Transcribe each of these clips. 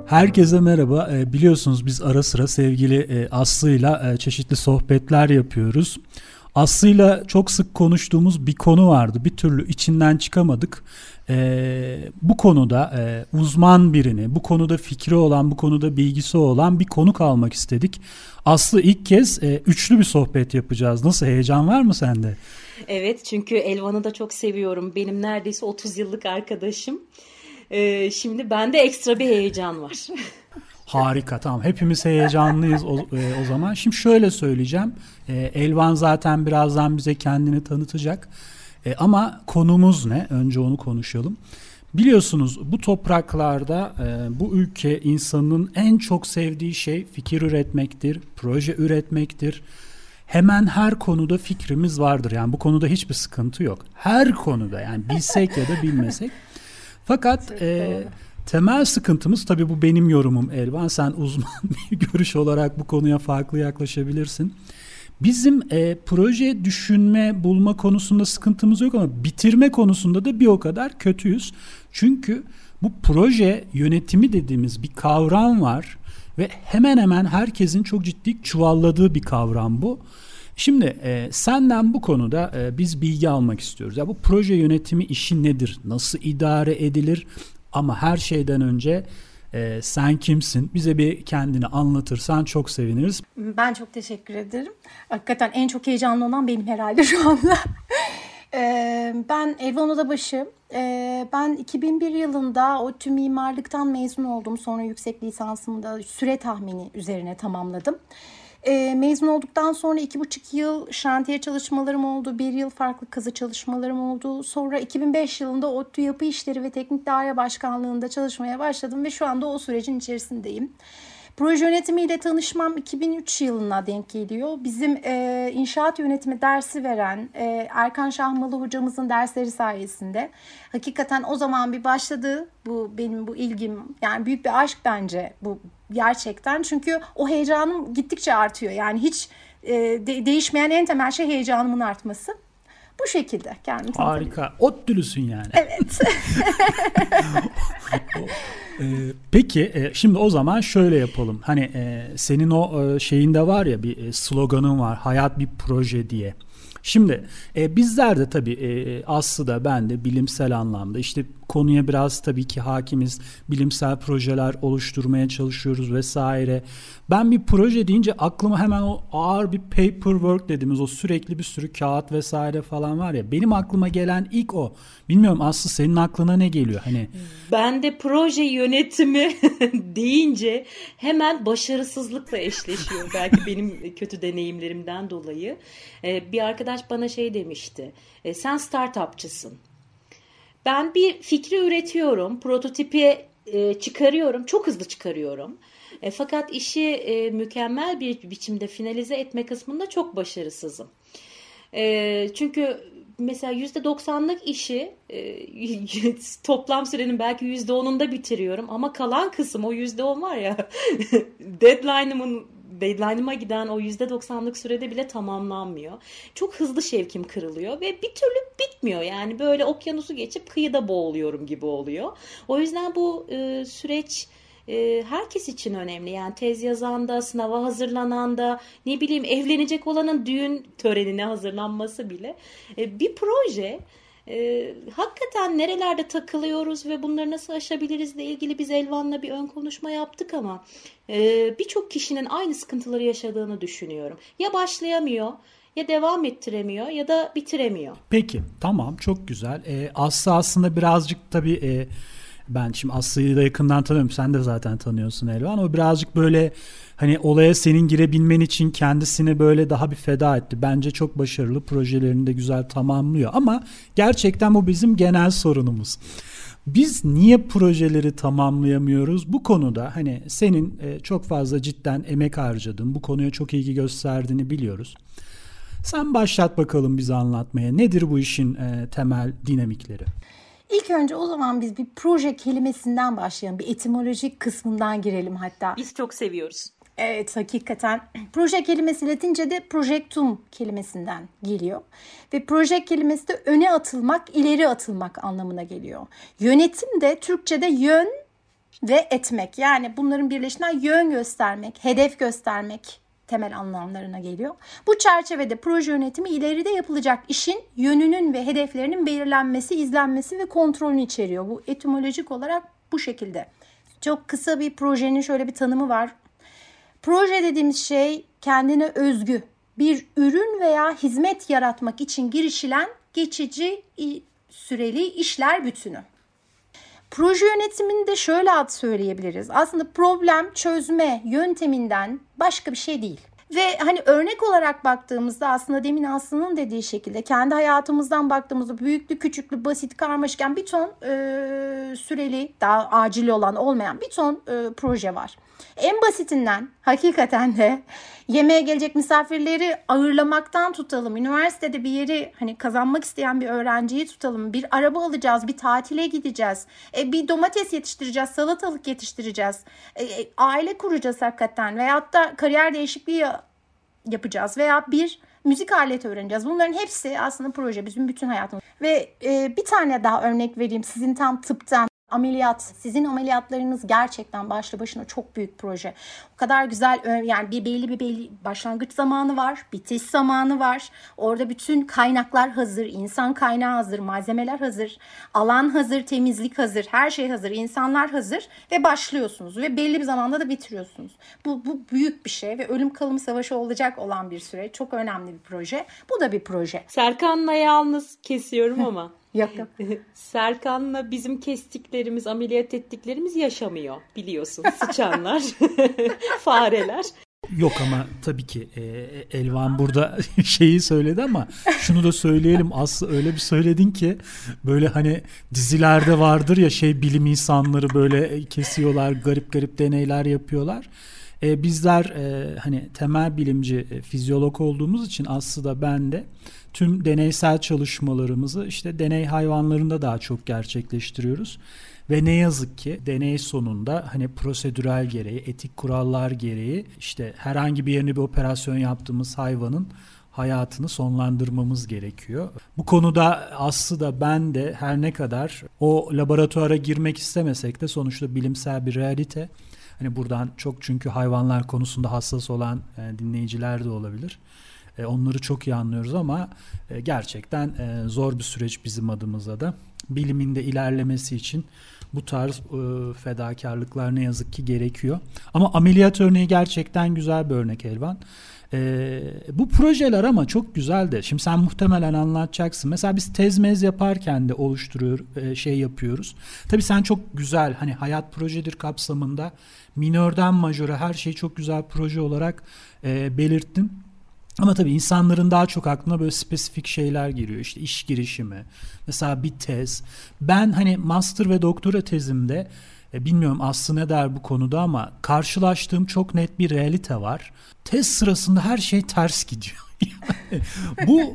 Herkese merhaba. Biliyorsunuz biz ara sıra sevgili Aslı'yla çeşitli sohbetler yapıyoruz. Aslı'yla çok sık konuştuğumuz bir konu vardı. Bir türlü içinden çıkamadık. Bu konuda uzman birini, bu konuda fikri olan, bu konuda bilgisi olan bir konuk almak istedik. Aslı, ilk kez üçlü bir sohbet yapacağız. Nasıl, heyecan var mı sende? Evet, çünkü Elvan'ı da çok seviyorum. Benim neredeyse 30 yıllık arkadaşım. Şimdi bende ekstra bir heyecan var. Harika, tamam. Hepimiz heyecanlıyız o zaman. Şimdi şöyle söyleyeceğim. Elvan zaten birazdan bize kendini tanıtacak. Ama konumuz ne? Önce onu konuşalım. Biliyorsunuz bu topraklarda bu ülke insanının en çok sevdiği şey fikir üretmektir, proje üretmektir. Hemen her konuda fikrimiz vardır. Yani bu konuda hiçbir sıkıntı yok. Her konuda, yani bilsek ya da bilmesek. Fakat temel sıkıntımız, tabii bu benim yorumum Elvan, sen uzman bir görüş olarak bu konuya farklı yaklaşabilirsin. Bizim proje düşünme, bulma konusunda sıkıntımız yok ama bitirme konusunda da bir o kadar kötüyüz. Çünkü bu proje yönetimi dediğimiz bir kavram var ve hemen hemen herkesin çok ciddi çuvalladığı bir kavram bu. Şimdi senden bu konuda biz bilgi almak istiyoruz. Ya bu proje yönetimi işi nedir? Nasıl idare edilir? Ama her şeyden önce sen kimsin? Bize bir kendini anlatırsan çok seviniriz. Ben çok teşekkür ederim. Hakikaten en çok heyecanlı olan benim herhalde şu anda. Ben Elvan Odabaşı. Ben 2001 yılında ODTÜ mimarlıktan mezun oldum. Sonra yüksek lisansımı da süre tahmini üzerine tamamladım. Mezun olduktan sonra 2,5 yıl şantiye çalışmalarım oldu. 1 yıl farklı kazı çalışmalarım oldu. Sonra 2005 yılında ODTÜ Yapı İşleri ve Teknik Daire Başkanlığı'nda çalışmaya başladım ve şu anda o sürecin içerisindeyim. Proje yönetimiyle tanışmam 2003 yılına denk geliyor. Bizim inşaat yönetimi dersi veren Erkan Şahmalı hocamızın dersleri sayesinde hakikaten o zaman bir başladı benim bu ilgim. Yani büyük bir aşk bence bu gerçekten. Çünkü o heyecanım gittikçe artıyor. Yani hiç değişmeyen en temel şey heyecanımın artması. Bu şekilde kendimi tanıtıyorum. Harika. ODTÜ'lüsün yani. Evet. Peki şimdi o zaman şöyle yapalım. Hani senin o şeyinde var ya, bir sloganın var. Hayat bir proje diye. Şimdi bizler de tabii Aslı da ben de bilimsel anlamda işte konuya biraz tabii ki hakimiz. Bilimsel projeler oluşturmaya çalışıyoruz vesaire. Ben bir proje deyince aklıma hemen o ağır bir paperwork dediğimiz o sürekli bir sürü kağıt vesaire falan var ya. Benim aklıma gelen ilk o. Bilmiyorum Aslı, senin aklına ne geliyor? Hani ben de proje yönetimi deyince hemen başarısızlıkla eşleşiyor. Belki benim kötü deneyimlerimden dolayı. Bir arkadaş bana şey demişti. Sen startupçısın. Ben bir fikri üretiyorum, prototipi çıkarıyorum, çok hızlı çıkarıyorum. Fakat işi mükemmel bir biçimde finalize etme kısmında çok başarısızım. Çünkü mesela %90'lık işi toplam sürenin belki %10'unda bitiriyorum. Ama kalan kısım, o %10 var ya, deadline'ıma giden o %90'lık sürede bile tamamlanmıyor. Çok hızlı şevkim kırılıyor ve bir türlü bitmiyor. Yani böyle okyanusu geçip kıyıda boğuluyorum gibi oluyor. O yüzden bu süreç herkes için önemli. Yani tez yazan da, sınava hazırlanan da, ne bileyim evlenecek olanın düğün törenine hazırlanması bile bir proje. Hakikaten nerelerde takılıyoruz ve bunları nasıl aşabilirizle ilgili biz Elvan'la bir ön konuşma yaptık ama birçok kişinin aynı sıkıntıları yaşadığını düşünüyorum. Ya başlayamıyor, ya devam ettiremiyor ya da bitiremiyor. Peki, tamam, çok güzel. Aslı aslında birazcık tabii ben şimdi Aslı'yı da yakından tanıyorum. Sen de zaten tanıyorsun Elvan. O birazcık böyle hani olaya senin girebilmen için kendisini böyle daha bir feda etti. Bence çok başarılı, projelerini de güzel tamamlıyor. Ama gerçekten bu bizim genel sorunumuz. Biz niye projeleri tamamlayamıyoruz? Bu konuda hani senin çok fazla cidden emek harcadın, bu konuya çok ilgi gösterdiğini biliyoruz. Sen başlat bakalım bize anlatmaya. Nedir bu işin temel dinamikleri? İlk önce o zaman biz bir proje kelimesinden başlayalım. Bir etimolojik kısmından girelim hatta. Biz çok seviyoruz. Evet, hakikaten. Proje kelimesi Latince'de projectum kelimesinden geliyor. Ve proje kelimesi de öne atılmak, ileri atılmak anlamına geliyor. Yönetim de Türkçe'de yön ve etmek. Yani bunların birleşinden yön göstermek, hedef göstermek temel anlamlarına geliyor. Bu çerçevede proje yönetimi ileride yapılacak işin yönünün ve hedeflerinin belirlenmesi, izlenmesi ve kontrolünü içeriyor. Bu etimolojik olarak bu şekilde. Çok kısa bir projenin şöyle bir tanımı var. Proje dediğimiz şey kendine özgü bir ürün veya hizmet yaratmak için girişilen geçici süreli işler bütünü. Proje yönetiminde şöyle ad söyleyebiliriz. Aslında problem çözme yönteminden başka bir şey değil. Ve hani örnek olarak baktığımızda aslında demin Aslı'nın dediği şekilde kendi hayatımızdan baktığımızda büyüklü, küçüklü, basit, karmaşık bir ton süreli, daha acil olan olmayan bir ton proje var. En basitinden hakikaten de yemeğe gelecek misafirleri ağırlamaktan tutalım, üniversitede bir yeri hani kazanmak isteyen bir öğrenciyi tutalım, bir araba alacağız, bir tatile gideceğiz, bir domates yetiştireceğiz, salatalık yetiştireceğiz, aile kuracağız hakikaten veyahut da kariyer değişikliği yapacağız veya bir müzik aleti öğreneceğiz. Bunların hepsi aslında proje, bizim bütün hayatımız. Ve bir tane daha örnek vereyim sizin tam tıptan. Ameliyat. Sizin ameliyatlarınız gerçekten başlı başına çok büyük proje. O kadar güzel, yani bir belli başlangıç zamanı var, bitiş zamanı var. Orada bütün kaynaklar hazır, insan kaynağı hazır, malzemeler hazır, alan hazır, temizlik hazır, her şey hazır, insanlar hazır ve başlıyorsunuz ve belli bir zamanda da bitiriyorsunuz. Bu büyük bir şey ve ölüm kalım savaşı olacak olan bir süreç. Çok önemli bir proje. Bu da bir proje. Serkan'la yalnız kesiyorum ama. Yok. Serkan'la bizim kestiklerimiz, ameliyat ettiklerimiz yaşamıyor biliyorsun. Sıçanlar, fareler. Yok ama tabii ki Elvan burada şeyi söyledi ama şunu da söyleyelim. Aslı öyle bir söyledin ki böyle hani dizilerde vardır ya bilim insanları böyle kesiyorlar, garip garip deneyler yapıyorlar. Bizler hani temel bilimci, fizyolog olduğumuz için aslında ben de tüm deneysel çalışmalarımızı işte deney hayvanlarında daha çok gerçekleştiriyoruz. Ve ne yazık ki deney sonunda hani prosedürel gereği, etik kurallar gereği işte herhangi bir yerine bir operasyon yaptığımız hayvanın hayatını sonlandırmamız gerekiyor. Bu konuda aslında ben de her ne kadar o laboratuvara girmek istemesek de sonuçta bilimsel bir realite. Hani buradan çok çünkü hayvanlar konusunda hassas olan dinleyiciler de olabilir. Onları çok iyi anlıyoruz ama gerçekten zor bir süreç bizim adımıza da. Bilimin de ilerlemesi için bu tarz fedakarlıklar ne yazık ki gerekiyor. Ama ameliyat örneği gerçekten güzel bir örnek Elvan. Bu projeler ama çok güzel de. Şimdi sen muhtemelen anlatacaksın. Mesela biz tez yaparken de yapıyoruz. Tabii sen çok güzel hani hayat projedir kapsamında minörden majöre her şeyi çok güzel proje olarak belirttin. Ama tabii insanların daha çok aklına böyle spesifik şeyler giriyor. İşte iş girişimi, mesela bir tez. Ben hani master ve doktora tezimde bilmiyorum Aslı ne der bu konuda ama karşılaştığım çok net bir realite var. Tez sırasında her şey ters gidiyor. Yani bu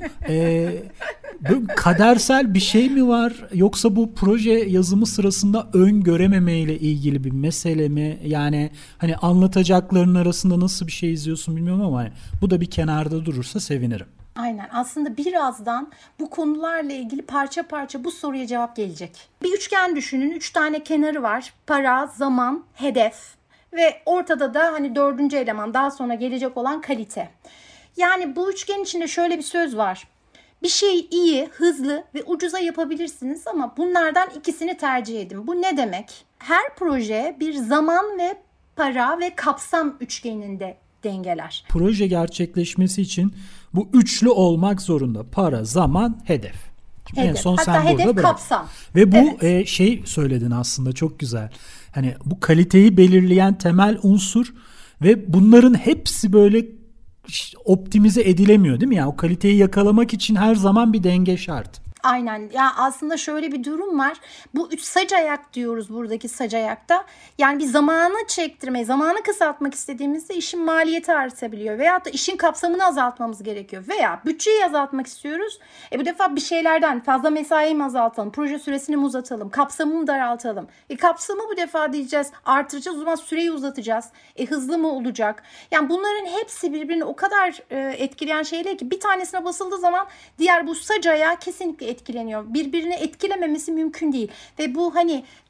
kadersel bir şey mi var yoksa bu proje yazımı sırasında öngörememe ile ilgili bir mesele mi? Yani hani anlatacakların arasında nasıl bir şey izliyorsun bilmiyorum ama hani bu da bir kenarda durursa sevinirim. Aynen. Aslında birazdan bu konularla ilgili parça parça bu soruya cevap gelecek. Bir üçgen düşünün. 3 tane kenarı var. Para, zaman, hedef ve ortada da hani 4. eleman daha sonra gelecek olan kalite. Yani bu üçgen içinde şöyle bir söz var. Bir şeyi iyi, hızlı ve ucuza yapabilirsiniz ama bunlardan ikisini tercih edin. Bu ne demek? Her proje bir zaman ve para ve kapsam üçgeninde dengeler. Proje gerçekleşmesi için bu üçlü olmak zorunda. Para, zaman, hedef. En son hatta sen hedef, burada bırak. kapsam. Ve bu söyledin aslında çok güzel. Hani bu kaliteyi belirleyen temel unsur ve bunların hepsi böyle optimize edilemiyor değil mi? Yani o kaliteyi yakalamak için her zaman bir denge şart. Aynen. Ya aslında şöyle bir durum var. Bu üç sac ayak diyoruz buradaki sac ayakta. Yani bir zamanı çektirmeyi, zamanı kısaltmak istediğimizde işin maliyeti artabiliyor. Veyahut da işin kapsamını azaltmamız gerekiyor. Veya bütçeyi azaltmak istiyoruz. Bu defa bir şeylerden fazla mesaiyi mi azaltalım? Proje süresini mi uzatalım? Kapsamını mı daraltalım? Kapsamı bu defa diyeceğiz artıracağız. O zaman süreyi uzatacağız. Hızlı mı olacak? Yani bunların hepsi birbirini o kadar etkileyen şeyler ki bir tanesine basıldığı zaman diğer bu sac ayağı kesinlikle etkileniyor. Birbirini etkilememesi mümkün değil. Ve bu hani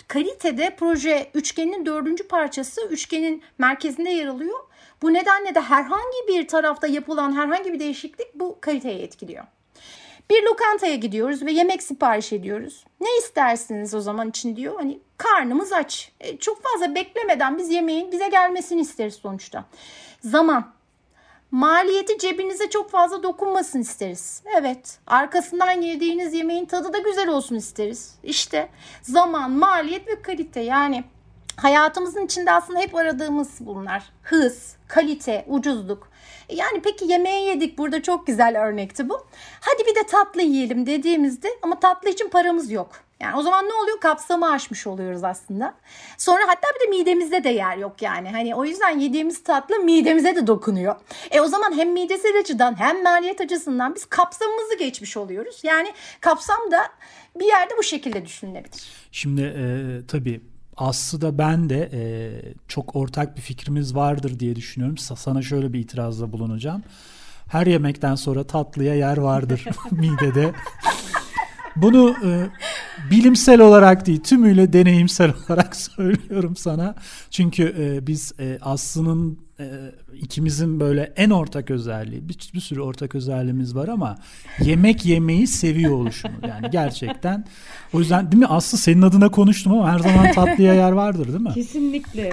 Kalitede proje üçgeninin 4. parçası üçgenin merkezinde yer alıyor. Bu nedenle de herhangi bir tarafta yapılan herhangi bir değişiklik bu kaliteyi etkiliyor. Bir lokantaya gidiyoruz ve yemek sipariş ediyoruz. Ne istersiniz o zaman için diyor. Hani karnımız aç. Çok fazla beklemeden biz yemeğin bize gelmesini isteriz sonuçta. Zaman. Maliyeti cebinize çok fazla dokunmasın isteriz. Evet. Arkasından yediğiniz yemeğin tadı da güzel olsun isteriz. İşte zaman, maliyet ve kalite. Yani hayatımızın içinde aslında hep aradığımız bunlar. Hız, kalite, ucuzluk. Yani peki yemeği yedik, burada çok güzel örnekti bu. Hadi bir de tatlı yiyelim dediğimizde ama tatlı için paramız yok. Yani o zaman ne oluyor? Kapsamı aşmış oluyoruz aslında. Sonra hatta bir de midemizde de yer yok yani. Hani o yüzden yediğimiz tatlı midemize de dokunuyor. O zaman hem midesel açıdan hem maliyet açısından biz kapsamımızı geçmiş oluyoruz. Yani kapsam da bir yerde bu şekilde düşünülebilir. Şimdi tabii Aslı da ben de çok ortak bir fikrimiz vardır diye düşünüyorum. Sana şöyle bir itirazda bulunacağım. Her yemekten sonra tatlıya yer vardır midede. Bunu bilimsel olarak değil, tümüyle deneyimsel olarak söylüyorum sana. Çünkü biz Aslı'nın ikimizin böyle en ortak özelliği, bir sürü ortak özelliğimiz var ama yemek yemeyi seviyor oluşumu. Yani gerçekten. O yüzden değil mi Aslı, senin adına konuştum ama her zaman tatlıya yer vardır değil mi? Kesinlikle.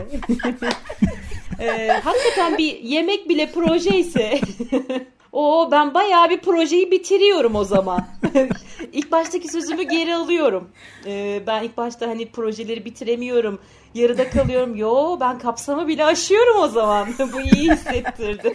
Hakikaten bir yemek bile proje ise ben bayağı bir projeyi bitiriyorum o zaman. İlk baştaki sözümü geri alıyorum. Ben ilk başta hani projeleri bitiremiyorum, yarıda kalıyorum. Ben kapsamı bile aşıyorum o zaman. Bu iyi hissettirdi.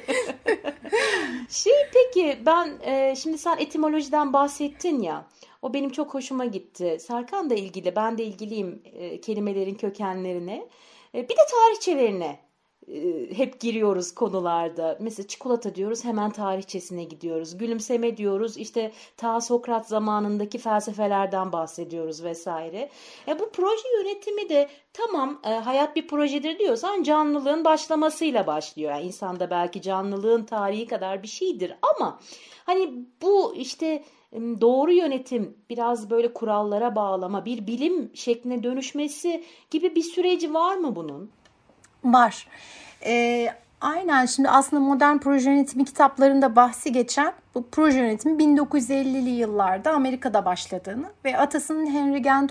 Peki ben şimdi sen etimolojiden bahsettin ya. O benim çok hoşuma gitti. Serkan da ilgili, ben de ilgiliyim kelimelerin kökenlerine. Bir de tarihçelerine hep giriyoruz konularda. Mesela çikolata diyoruz, hemen tarihçesine gidiyoruz. Gülümseme diyoruz, işte ta Sokrat zamanındaki felsefelerden bahsediyoruz vesaire. Bu proje yönetimi de tamam, hayat bir projedir diyorsan canlılığın başlamasıyla başlıyor. Yani insanda belki canlılığın tarihi kadar bir şeydir ama hani bu işte doğru yönetim, biraz böyle kurallara bağlama, bir bilim şekline dönüşmesi gibi bir süreci var mı bunun? Var. Aynen, şimdi aslında modern proje yönetimi kitaplarında bahsi geçen bu proje yönetimi 1950'li yıllarda Amerika'da başladığını ve atasının Henry Gantt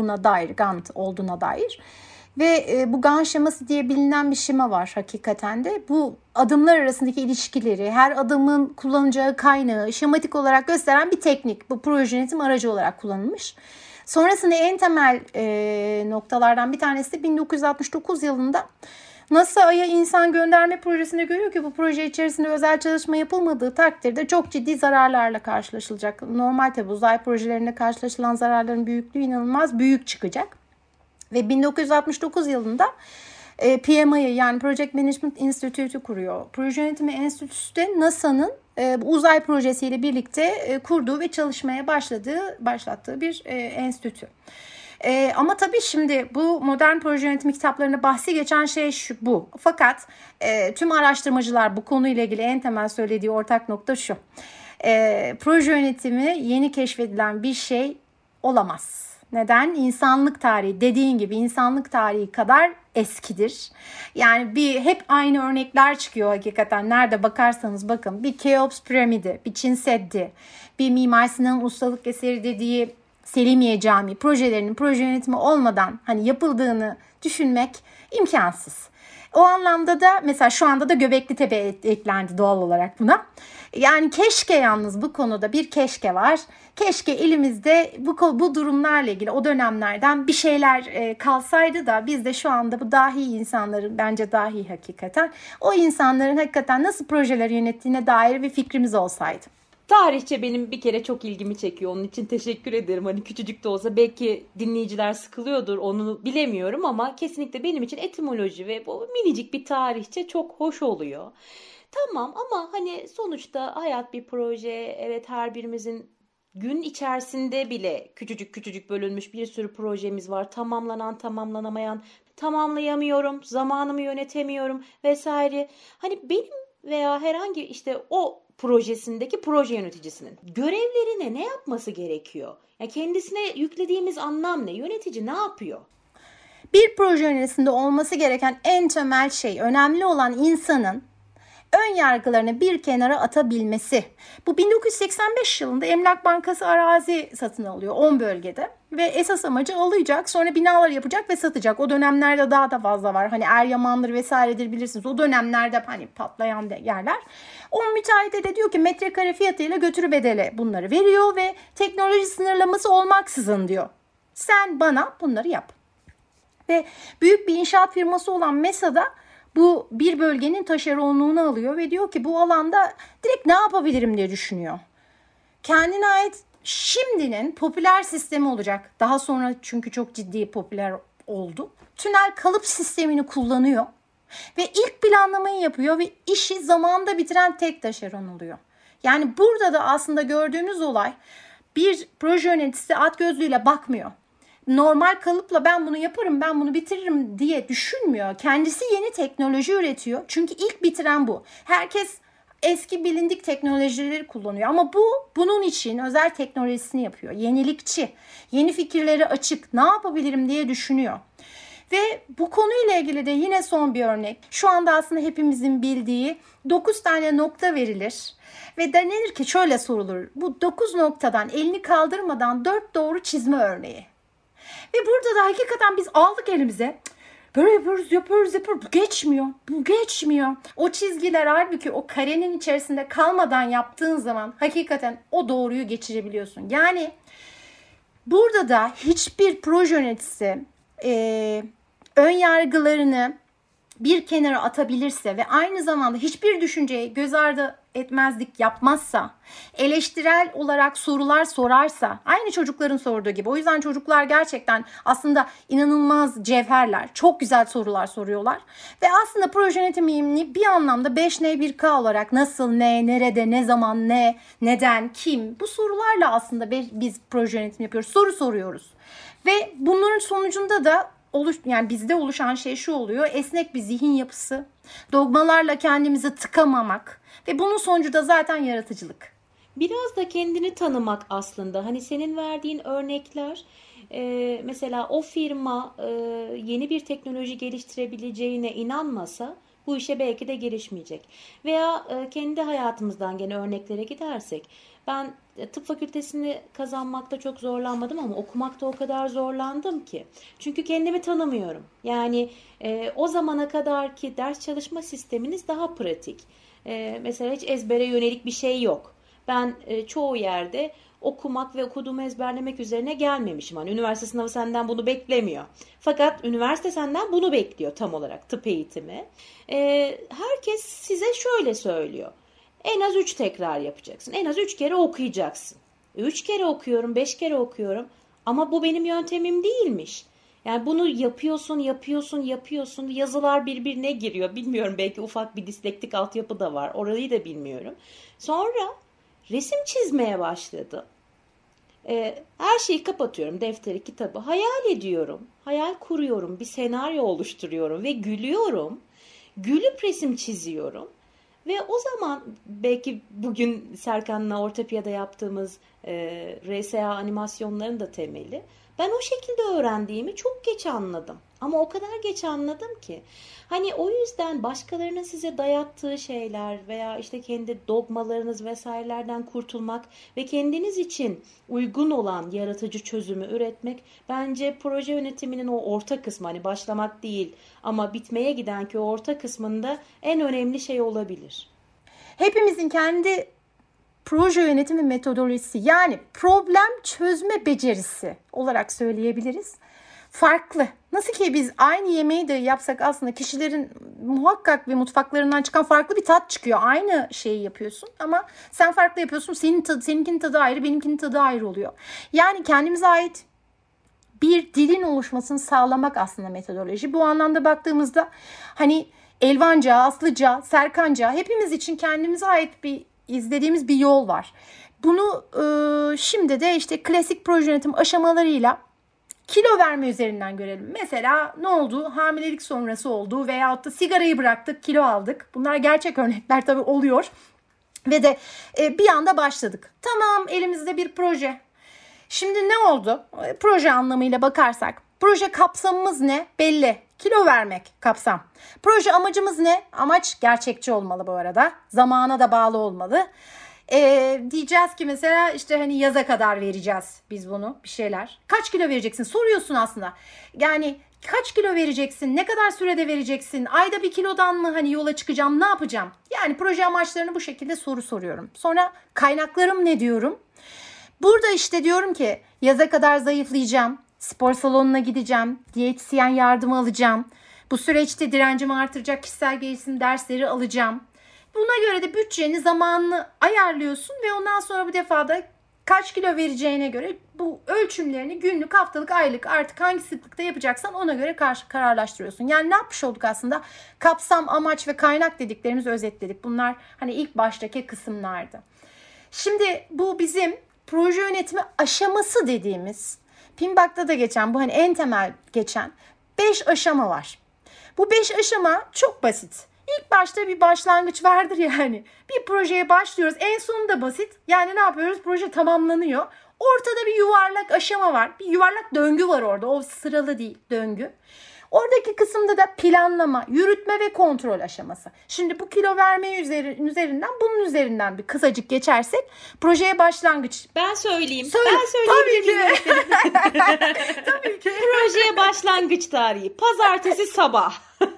olduğuna dair ve bu Gantt şeması diye bilinen bir şema var hakikaten de. Bu adımlar arasındaki ilişkileri, her adımın kullanacağı kaynağı şematik olarak gösteren bir teknik. Bu proje yönetim aracı olarak kullanılmış. Sonrasında en temel noktalardan bir tanesi de 1969 yılında NASA Ay'a insan gönderme projesinde görüyor ki bu proje içerisinde özel çalışma yapılmadığı takdirde çok ciddi zararlarla karşılaşılacak. Normal tabi uzay projelerinde karşılaşılan zararların büyüklüğü inanılmaz büyük çıkacak. Ve 1969 yılında PMI'yi, yani Project Management Institute'ü kuruyor. Proje Yönetimi Enstitüsü de NASA'nın uzay projesiyle birlikte kurduğu ve çalışmaya başlattığı bir enstitü. Ama tabii şimdi bu modern proje yönetimi kitaplarında bahsi geçen şey bu. Fakat tüm araştırmacılar bu konuyla ilgili en temel söylediği ortak nokta şu. Proje yönetimi yeni keşfedilen bir şey olamaz. Neden? İnsanlık tarihi, dediğin gibi insanlık tarihi kadar eskidir. Yani hep aynı örnekler çıkıyor hakikaten. Nerede bakarsanız bakın. Bir Keops piramidi, bir Çin Seddi, bir Mimar Sinan'ın ustalık eseri dediği Selimiye Camii projelerinin proje yönetimi olmadan hani yapıldığını düşünmek imkansız. O anlamda da mesela şu anda da Göbeklitepe eklendi doğal olarak buna. Yani keşke, yalnız bu konuda bir keşke var. Keşke elimizde bu durumlarla ilgili o dönemlerden bir şeyler kalsaydı da biz de şu anda bu dahi insanların, bence dahi hakikaten, o insanların hakikaten nasıl projeler yönettiğine dair bir fikrimiz olsaydı. Tarihçe benim bir kere çok ilgimi çekiyor. Onun için teşekkür ederim. Hani küçücük de olsa belki dinleyiciler sıkılıyordur, onu bilemiyorum ama kesinlikle benim için etimoloji ve bu minicik bir tarihçe çok hoş oluyor. Tamam ama hani sonuçta hayat bir proje. Evet, her birimizin gün içerisinde bile küçücük küçücük bölünmüş bir sürü projemiz var. Tamamlanan, tamamlanamayan, tamamlayamıyorum, zamanımı yönetemiyorum vesaire. Hani benim veya herhangi işte o projesindeki proje yöneticisinin görevlerine ne yapması gerekiyor? Yani kendisine yüklediğimiz anlam ne? Yönetici ne yapıyor? Bir proje yöneticisinde olması gereken en temel şey, önemli olan insanın ön yargılarını bir kenara atabilmesi. Bu 1985 yılında Emlak Bankası arazi satın alıyor 10 bölgede ve esas amacı alacak, sonra binalar yapacak ve satacak. O dönemlerde daha da fazla var. Hani Eryaman'dır vesairedir bilirsiniz. O dönemlerde hani patlayan yerler. O müteahhite de diyor ki metrekare fiyatıyla götürü bedeli bunları veriyor ve teknoloji sınırlaması olmaksızın diyor. Sen bana bunları yap. Ve büyük bir inşaat firması olan MESA'da bu bir bölgenin taşeronluğunu alıyor ve diyor ki bu alanda direkt ne yapabilirim diye düşünüyor. Kendine ait şimdinin popüler sistemi olacak. Daha sonra çünkü çok ciddi popüler oldu. Tünel kalıp sistemini kullanıyor ve ilk planlamayı yapıyor ve işi zamanında bitiren tek taşeron oluyor. Yani burada da aslında gördüğümüz olay, bir proje yöneticisi at gözlüğüyle bakmıyor. Normal kalıpla ben bunu yaparım, ben bunu bitiririm diye düşünmüyor. Kendisi yeni teknoloji üretiyor. Çünkü ilk bitiren bu. Herkes eski bilindik teknolojileri kullanıyor. Ama bunun için özel teknolojisini yapıyor. Yenilikçi, yeni fikirleri açık, ne yapabilirim diye düşünüyor. Ve bu konuyla ilgili de yine son bir örnek. Şu anda aslında hepimizin bildiği 9 tane nokta verilir. Ve denir ki şöyle sorulur. Bu 9 noktadan elini kaldırmadan 4 doğru çizme örneği. Ve burada da hakikaten biz aldık elimize. Böyle yapıyoruz. Bu geçmiyor. O çizgiler halbuki o karenin içerisinde kalmadan yaptığın zaman hakikaten o doğruyu geçirebiliyorsun. Yani burada da hiçbir proje yöneticisi ön yargılarını bir kenara atabilirse ve aynı zamanda hiçbir düşünceyi göz ardı etmezlik yapmazsa, eleştirel olarak sorular sorarsa, aynı çocukların sorduğu gibi. O yüzden çocuklar gerçekten aslında inanılmaz cevherler, çok güzel sorular soruyorlar. Ve aslında proje yönetimini bir anlamda 5N 1K olarak nasıl, ne, nerede, ne zaman, ne, neden, kim, bu sorularla aslında biz proje yönetimi yapıyoruz, soru soruyoruz. Ve bunların sonucunda da yani bizde oluşan şey şu oluyor: esnek bir zihin yapısı, dogmalarla kendimizi tıkamamak ve bunun sonucu da zaten yaratıcılık. Biraz da kendini tanımak aslında. Hani senin verdiğin örnekler, mesela o firma yeni bir teknoloji geliştirebileceğine inanmasa bu işe belki de girişmeyecek. Veya kendi hayatımızdan gene örneklere gidersek, ben tıp fakültesini kazanmakta çok zorlanmadım ama okumakta o kadar zorlandım ki. Çünkü kendimi tanımıyorum. Yani o zamana kadarki ders çalışma sisteminiz daha pratik. Mesela hiç ezbere yönelik bir şey yok. Ben çoğu yerde okumak ve okuduğumu ezberlemek üzerine gelmemişim. Hani üniversite sınavı senden bunu beklemiyor. Fakat üniversite senden bunu bekliyor tam olarak, tıp eğitimi. Herkes size şöyle söylüyor: en az 3 tekrar yapacaksın. En az 3 kere okuyacaksın. 3 kere okuyorum, 5 kere okuyorum. Ama bu benim yöntemim değilmiş. Yani bunu yapıyorsun. Yazılar birbirine giriyor. Bilmiyorum, belki ufak bir dislektik altyapı da var. Orayı da bilmiyorum. Sonra resim çizmeye başladım. Her şeyi kapatıyorum. Defteri, kitabı. Hayal ediyorum. Hayal kuruyorum. Bir senaryo oluşturuyorum ve gülüyorum. Gülüp resim çiziyorum. Ve o zaman belki bugün Serkan'la Ortopiya'da yaptığımız RSA animasyonların da temeli. Ben o şekilde öğrendiğimi çok geç anladım. Ama o kadar geç anladım ki. Hani o yüzden başkalarının size dayattığı şeyler veya işte kendi dogmalarınız vesairelerden kurtulmak ve kendiniz için uygun olan yaratıcı çözümü üretmek bence proje yönetiminin o orta kısmı, hani başlamak değil ama bitmeye giden ki o orta kısmında en önemli şey olabilir. Hepimizin kendi proje yönetimi metodolojisi, yani problem çözme becerisi olarak söyleyebiliriz. Farklı. Nasıl ki biz aynı yemeği de yapsak aslında kişilerin muhakkak ve mutfaklarından çıkan farklı bir tat çıkıyor. Aynı şeyi yapıyorsun ama sen farklı yapıyorsun. Seninkinin tadı ayrı, benimkinin tadı ayrı oluyor. Yani kendimize ait bir dilin oluşmasını sağlamak aslında metodoloji. Bu anlamda baktığımızda hani Elvanca, Aslıca, Serkanca hepimiz için kendimize ait bir izlediğimiz bir yol var. Bunu şimdi de işte klasik proje yönetim aşamalarıyla kilo verme üzerinden görelim. Mesela ne oldu? Hamilelik sonrası oldu veyahut da sigarayı bıraktık, kilo aldık. Bunlar gerçek örnekler tabii oluyor. Ve de bir anda başladık. Tamam, elimizde bir proje. Şimdi ne oldu? Proje anlamıyla bakarsak Proje kapsamımız ne? Belli. Kilo vermek kapsam. Proje amacımız ne? Amaç gerçekçi olmalı bu arada. Zamana da bağlı olmalı. Diyeceğiz ki mesela işte hani yaza kadar vereceğiz biz bunu bir şeyler. Kaç kilo vereceksin? Soruyorsun aslında. Yani kaç kilo vereceksin? Ne kadar sürede vereceksin? Ayda 1 kilodan mı hani yola çıkacağım? Ne yapacağım? Yani proje amaçlarını bu şekilde soru soruyorum. Sonra kaynaklarım ne diyorum? Burada işte diyorum ki yaza kadar zayıflayacağım. Spor salonuna gideceğim. Diyetisyen yardımı alacağım. Bu süreçte direncimi artıracak kişisel gelişim dersleri alacağım. Buna göre de bütçeni, zamanını ayarlıyorsun ve ondan sonra bu defada kaç kilo vereceğine göre bu ölçümlerini günlük, haftalık, aylık artık hangi sıklıkta yapacaksan ona göre kararlaştırıyorsun. Yani ne yapmış olduk aslında? Kapsam, amaç ve kaynak dediklerimizi özetledik. Bunlar hani ilk baştaki kısımlardı. Şimdi bu bizim proje yönetimi aşaması dediğimiz, PMBOK'ta da geçen bu hani en temel geçen 5 aşama var. Bu 5 aşama çok basit. İlk başta bir başlangıç vardır yani. Bir projeye başlıyoruz. En sonu da basit. Yani ne yapıyoruz? Proje tamamlanıyor. Ortada bir yuvarlak aşama var. Bir yuvarlak döngü var orada. O sıralı değil, döngü. Oradaki kısımda da planlama, yürütme ve kontrol aşaması. Şimdi bu kilo verme üzerinden bunun üzerinden bir kısacık geçersek projeye başlangıç. Ben söyleyeyim. Söyle. Ben söyleyebilir miyim? Tabii ki. Projeye başlangıç tarihi pazartesi sabah.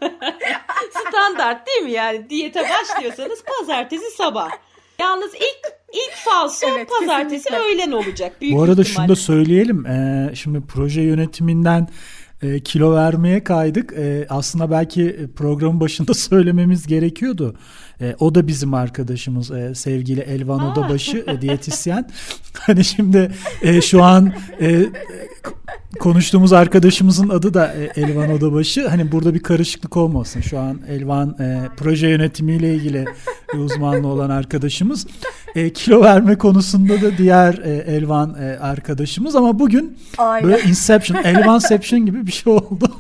Standart değil mi yani? Diyete başlıyorsanız pazartesi sabah. Yalnız ilk falso evet, pazartesi kesinlikle. öğlen olacak. Büyük Bu arada ihtimal. şunu da söyleyelim. Şimdi proje yönetiminden kilo vermeye kaydık. Aslında belki programın başında söylememiz gerekiyordu. O da bizim arkadaşımız, sevgili Elvan Odabaşı, diyetisyen. Hani şimdi şu an konuştuğumuz arkadaşımızın adı da Elvan Odabaşı. Hani burada bir karışıklık olmasın. Şu an Elvan proje yönetimiyle ilgili uzmanlı olan arkadaşımız. Kilo verme konusunda da diğer Elvan arkadaşımız. Ama bugün Aynen. böyle Elvanception gibi bir şey oldu.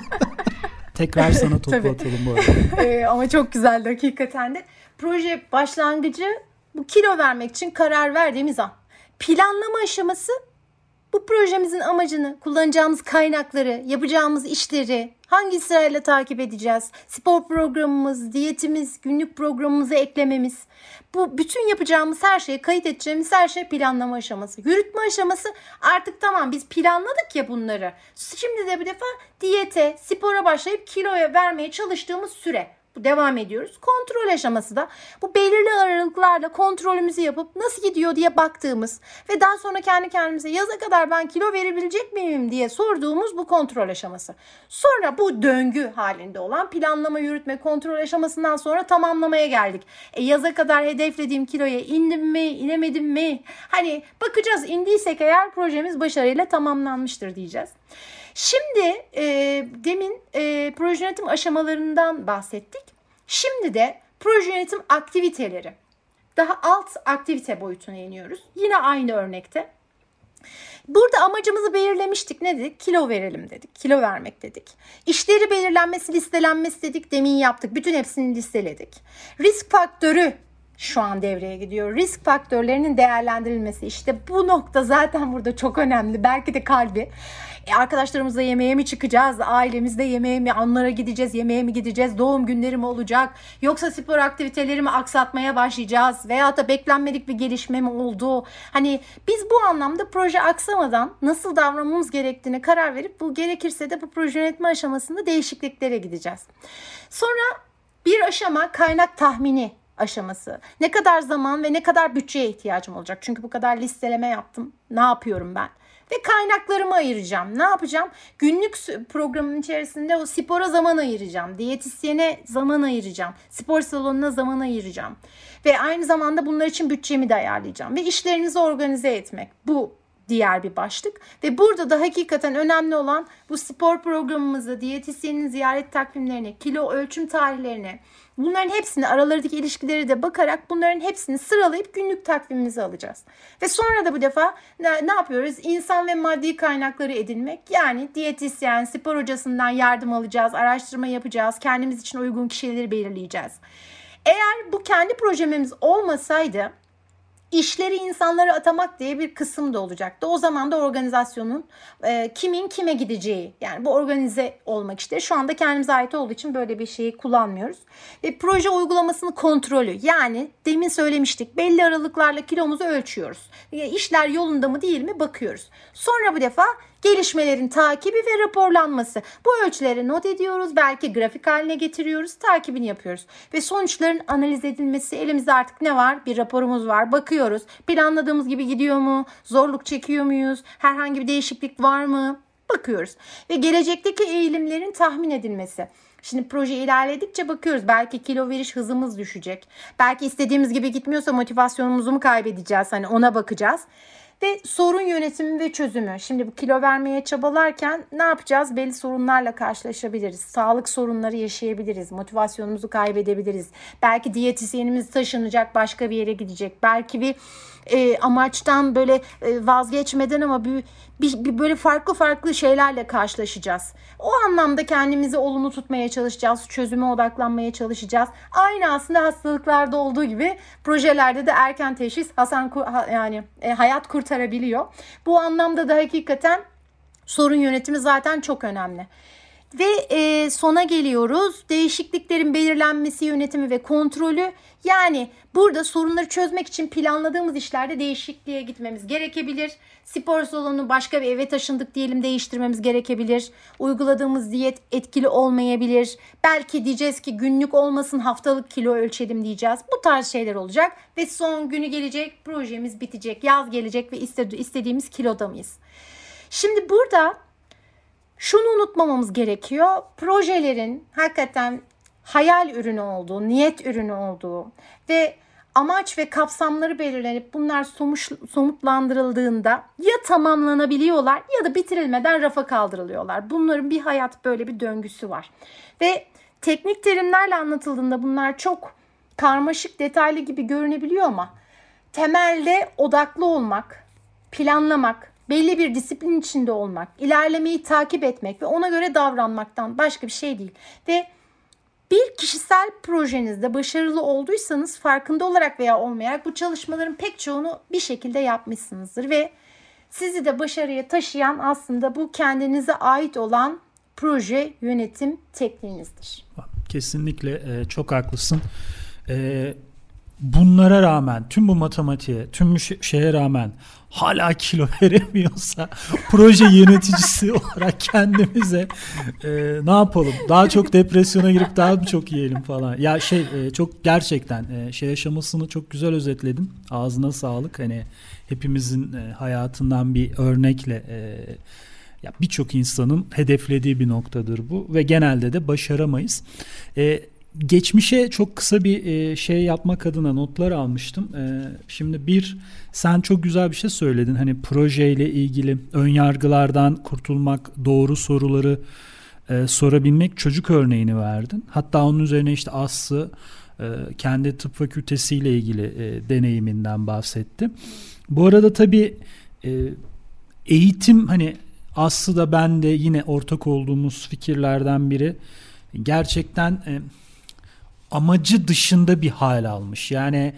Tekrar sana topu atalım bu arada. Ama çok güzeldi hakikaten de. Proje başlangıcı bu kilo vermek için karar verdiğimiz an. Planlama aşaması bu projemizin amacını, kullanacağımız kaynakları, yapacağımız işleri hangi sırayla takip edeceğiz? Spor programımız, diyetimiz, günlük programımızı eklememiz. Bu bütün yapacağımız her şeyi, kayıt edeceğimiz her şey planlama aşaması. Yürütme aşaması artık tamam biz planladık ya bunları. Şimdi de bir defa diyete, spora başlayıp kiloya vermeye çalıştığımız süre. Bu devam ediyoruz. Kontrol aşaması da bu belirli aralıklarla kontrolümüzü yapıp nasıl gidiyor diye baktığımız ve daha sonra kendi kendimize yaza kadar ben kilo verebilecek miyim diye sorduğumuz bu kontrol aşaması. Sonra bu döngü halinde olan planlama, yürütme, kontrol aşamasından sonra tamamlamaya geldik. Yaza kadar hedeflediğim kiloya indim mi, inemedim mi? Hani bakacağız, indiysek eğer projemiz başarıyla tamamlanmıştır diyeceğiz. Şimdi demin proje yönetim aşamalarından bahsettik. Şimdi de proje yönetim aktiviteleri. Daha alt aktivite boyutuna iniyoruz. Yine aynı örnekte. Burada amacımızı belirlemiştik. Ne dedik? Kilo verelim dedik. Kilo vermek dedik. İşleri belirlenmesi, listelenmesi dedik. Demin yaptık. Bütün hepsini listeledik. Risk faktörü şu an devreye gidiyor. Risk faktörlerinin değerlendirilmesi. İşte bu nokta zaten burada çok önemli. Belki de kalbi. Arkadaşlarımızla yemeğe mi çıkacağız? Ailemizle yemeğe mi? Onlara gideceğiz? Yemeğe mi gideceğiz? Doğum günleri mi olacak? Yoksa spor aktiviteleri mi aksatmaya başlayacağız? Veyahut da beklenmedik bir gelişme mi oldu? Hani biz bu anlamda proje aksamadan nasıl davranmamız gerektiğine karar verip bu gerekirse de bu proje yönetme aşamasında değişikliklere gideceğiz. Sonra bir aşama kaynak tahmini aşaması. Ne kadar zaman ve ne kadar bütçeye ihtiyacım olacak? Çünkü bu kadar listeleme yaptım. Ne yapıyorum ben? Ve kaynaklarımı ayıracağım. Ne yapacağım? Günlük programın içerisinde o spora zaman ayıracağım. Diyetisyene zaman ayıracağım. Spor salonuna zaman ayıracağım. Ve aynı zamanda bunlar için bütçemi de ayarlayacağım. Ve işlerinizi organize etmek. Bu diğer bir başlık. Ve burada da hakikaten önemli olan bu spor programımızı, diyetisyenin ziyaret takvimlerine, kilo ölçüm tarihlerine, bunların hepsini, aralarındaki ilişkileri de bakarak bunların hepsini sıralayıp günlük takvimimize alacağız. Ve sonra da bu defa ne yapıyoruz? İnsan ve maddi kaynakları edinmek. Yani diyetisyen, spor hocasından yardım alacağız, araştırma yapacağız, kendimiz için uygun kişileri belirleyeceğiz. Eğer bu kendi projemiz olmasaydı işleri insanlara atamak diye bir kısım da olacaktı. O zaman da organizasyonun kimin kime gideceği, yani bu organize olmak işte. Şu anda kendimize ait olduğu için böyle bir şeyi kullanmıyoruz. Ve proje uygulamasının kontrolü, yani demin söylemiştik, belli aralıklarla kilomuzu ölçüyoruz. İşler yolunda mı değil mi bakıyoruz. Sonra bu defa gelişmelerin takibi ve raporlanması. Bu ölçüleri not ediyoruz, belki grafik haline getiriyoruz, takibini yapıyoruz. Ve sonuçların analiz edilmesi, elimizde artık ne var? Bir raporumuz var, bakıyoruz. Planladığımız gibi gidiyor mu? Zorluk çekiyor muyuz? Herhangi bir değişiklik var mı? Bakıyoruz. Ve gelecekteki eğilimlerin tahmin edilmesi. Şimdi proje ilerledikçe bakıyoruz. Belki kilo veriş hızımız düşecek. Belki istediğimiz gibi gitmiyorsa motivasyonumuzu mu kaybedeceğiz? Hani ona bakacağız. Ve sorun yönetimi ve çözümü. Şimdi bu kilo vermeye çabalarken ne yapacağız? Belli sorunlarla karşılaşabiliriz. Sağlık sorunları yaşayabiliriz. Motivasyonumuzu kaybedebiliriz. Belki diyetisyenimiz taşınacak, başka bir yere gidecek. Belki bir amaçtan böyle vazgeçmeden ama bir böyle farklı şeylerle karşılaşacağız. O anlamda kendimizi olumlu tutmaya çalışacağız. Çözüme odaklanmaya çalışacağız. Aynı aslında hastalıklarda olduğu gibi projelerde de erken teşhis hayat kurtarabiliyor. Bu anlamda da hakikaten sorun yönetimi zaten çok önemli. Ve sona geliyoruz. Değişikliklerin belirlenmesi, yönetimi ve kontrolü. Yani burada sorunları çözmek için planladığımız işlerde değişikliğe gitmemiz gerekebilir. Spor salonu başka bir eve taşındık diyelim, değiştirmemiz gerekebilir. Uyguladığımız diyet etkili olmayabilir. Belki diyeceğiz ki günlük olmasın, haftalık kilo ölçelim diyeceğiz. Bu tarz şeyler olacak ve son günü gelecek, projemiz bitecek, yaz gelecek ve istediğimiz kiloda mıyız? Şimdi burada şunu unutmamamız gerekiyor. Projelerin hakikaten hayal ürünü olduğu, niyet ürünü olduğu ve amaç ve kapsamları belirlenip bunlar somutlandırıldığında ya tamamlanabiliyorlar ya da bitirilmeden rafa kaldırılıyorlar. Bunların bir hayat, böyle bir döngüsü var. Ve teknik terimlerle anlatıldığında bunlar çok karmaşık, detaylı gibi görünebiliyor ama temelde odaklı olmak, planlamak, belli bir disiplin içinde olmak, ilerlemeyi takip etmek ve ona göre davranmaktan başka bir şey değil. Ve bir kişisel projenizde başarılı olduysanız farkında olarak veya olmayarak bu çalışmaların pek çoğunu bir şekilde yapmışsınızdır. Ve sizi de başarıya taşıyan aslında bu kendinize ait olan proje yönetim tekniğinizdir. Kesinlikle çok haklısın. Bunlara rağmen, tüm bu matematiğe, tüm bu şeye rağmen hala kilo veremiyorsa proje yöneticisi olarak kendimize ne yapalım? Daha çok depresyona girip daha mı çok yiyelim falan. Ya çok gerçekten aşamasını çok güzel özetledin. Ağzına sağlık. Hani hepimizin hayatından bir örnekle ya birçok insanın hedeflediği bir noktadır bu ve genelde de başaramayız. Geçmişe çok kısa bir şey yapmak adına notlar almıştım. Şimdi sen çok güzel bir şey söyledin. Hani projeyle ilgili ön yargılardan kurtulmak, doğru soruları sorabilmek, çocuk örneğini verdin. Hatta onun üzerine işte Aslı kendi tıp fakültesiyle ilgili deneyiminden bahsetti. Bu arada tabii eğitim, hani Aslı da ben de yine ortak olduğumuz fikirlerden biri, gerçekten amacı dışında bir hal almış. Yani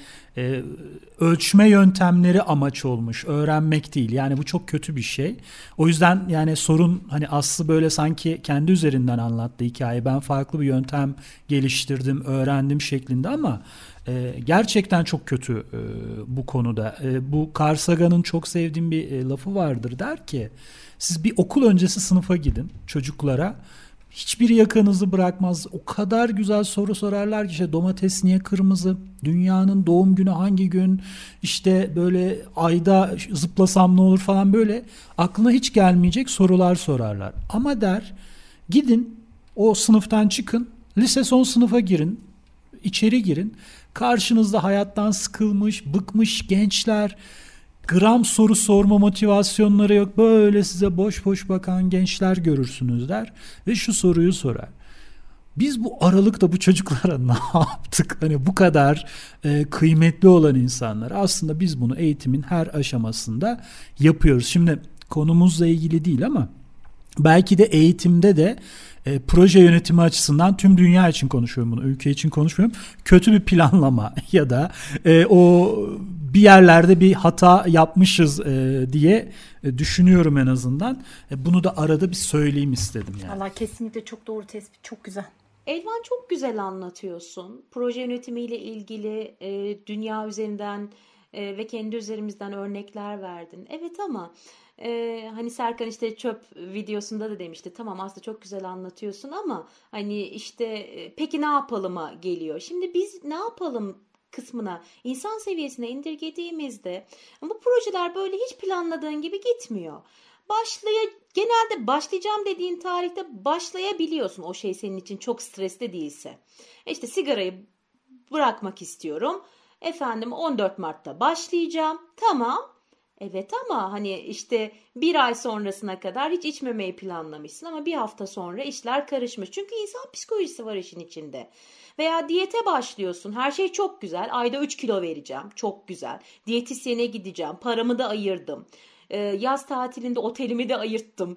ölçme yöntemleri amaç olmuş. Öğrenmek değil. Yani bu çok kötü bir şey. O yüzden yani sorun, hani Aslı böyle sanki kendi üzerinden anlattı hikayeyi. Ben farklı bir yöntem geliştirdim, öğrendim şeklinde ama gerçekten çok kötü bu konuda. Bu Carl Sagan'ın çok sevdiğim bir lafı vardır. Der ki siz bir okul öncesi sınıfa gidin çocuklara. Hiçbiri yakanızı bırakmaz. O kadar güzel soru sorarlar ki işte domates niye kırmızı? Dünyanın doğum günü hangi gün? İşte böyle ayda zıplasam ne olur falan, böyle aklına hiç gelmeyecek sorular sorarlar. Ama der gidin o sınıftan çıkın, lise son sınıfa girin, içeri girin. Karşınızda hayattan sıkılmış, bıkmış gençler, gram soru sorma motivasyonları yok, böyle size boş boş bakan gençler görürsünüz der ve şu soruyu sorar: biz bu aralıkta bu çocuklara ne yaptık? Hani bu kadar kıymetli olan insanlar, aslında biz bunu eğitimin her aşamasında yapıyoruz. Şimdi konumuzla ilgili değil ama belki de eğitimde de proje yönetimi açısından, tüm dünya için konuşuyorum bunu, ülke için konuşmuyorum, kötü bir planlama ya da o bir yerlerde bir hata yapmışız diye düşünüyorum en azından. Bunu da arada bir söyleyeyim istedim yani. Allah, kesinlikle çok doğru tespit, çok güzel. Elvan, çok güzel anlatıyorsun. Proje yönetimiyle ilgili dünya üzerinden ve kendi üzerimizden örnekler verdin. Evet ama hani Serkan işte çöp videosunda da demişti. Tamam, aslında çok güzel anlatıyorsun ama hani işte peki ne yapalım'a geliyor. Şimdi biz ne yapalım kısmına, insan seviyesine indirgediğimizde bu projeler böyle hiç planladığın gibi gitmiyor. Genelde başlayacağım dediğin tarihte başlayabiliyorsun, o şey senin için çok stresli değilse. İşte sigarayı bırakmak istiyorum. Efendim 14 Mart'ta başlayacağım. Tamam. Evet ama hani işte bir ay sonrasına kadar hiç içmemeyi planlamışsın ama bir hafta sonra işler karışmış. Çünkü insan psikolojisi var işin içinde. Veya diyete başlıyorsun. Her şey çok güzel. Ayda 3 kilo vereceğim. Çok güzel. Diyetisyene gideceğim. Paramı da ayırdım. Yaz tatilinde otelimi de ayırttım.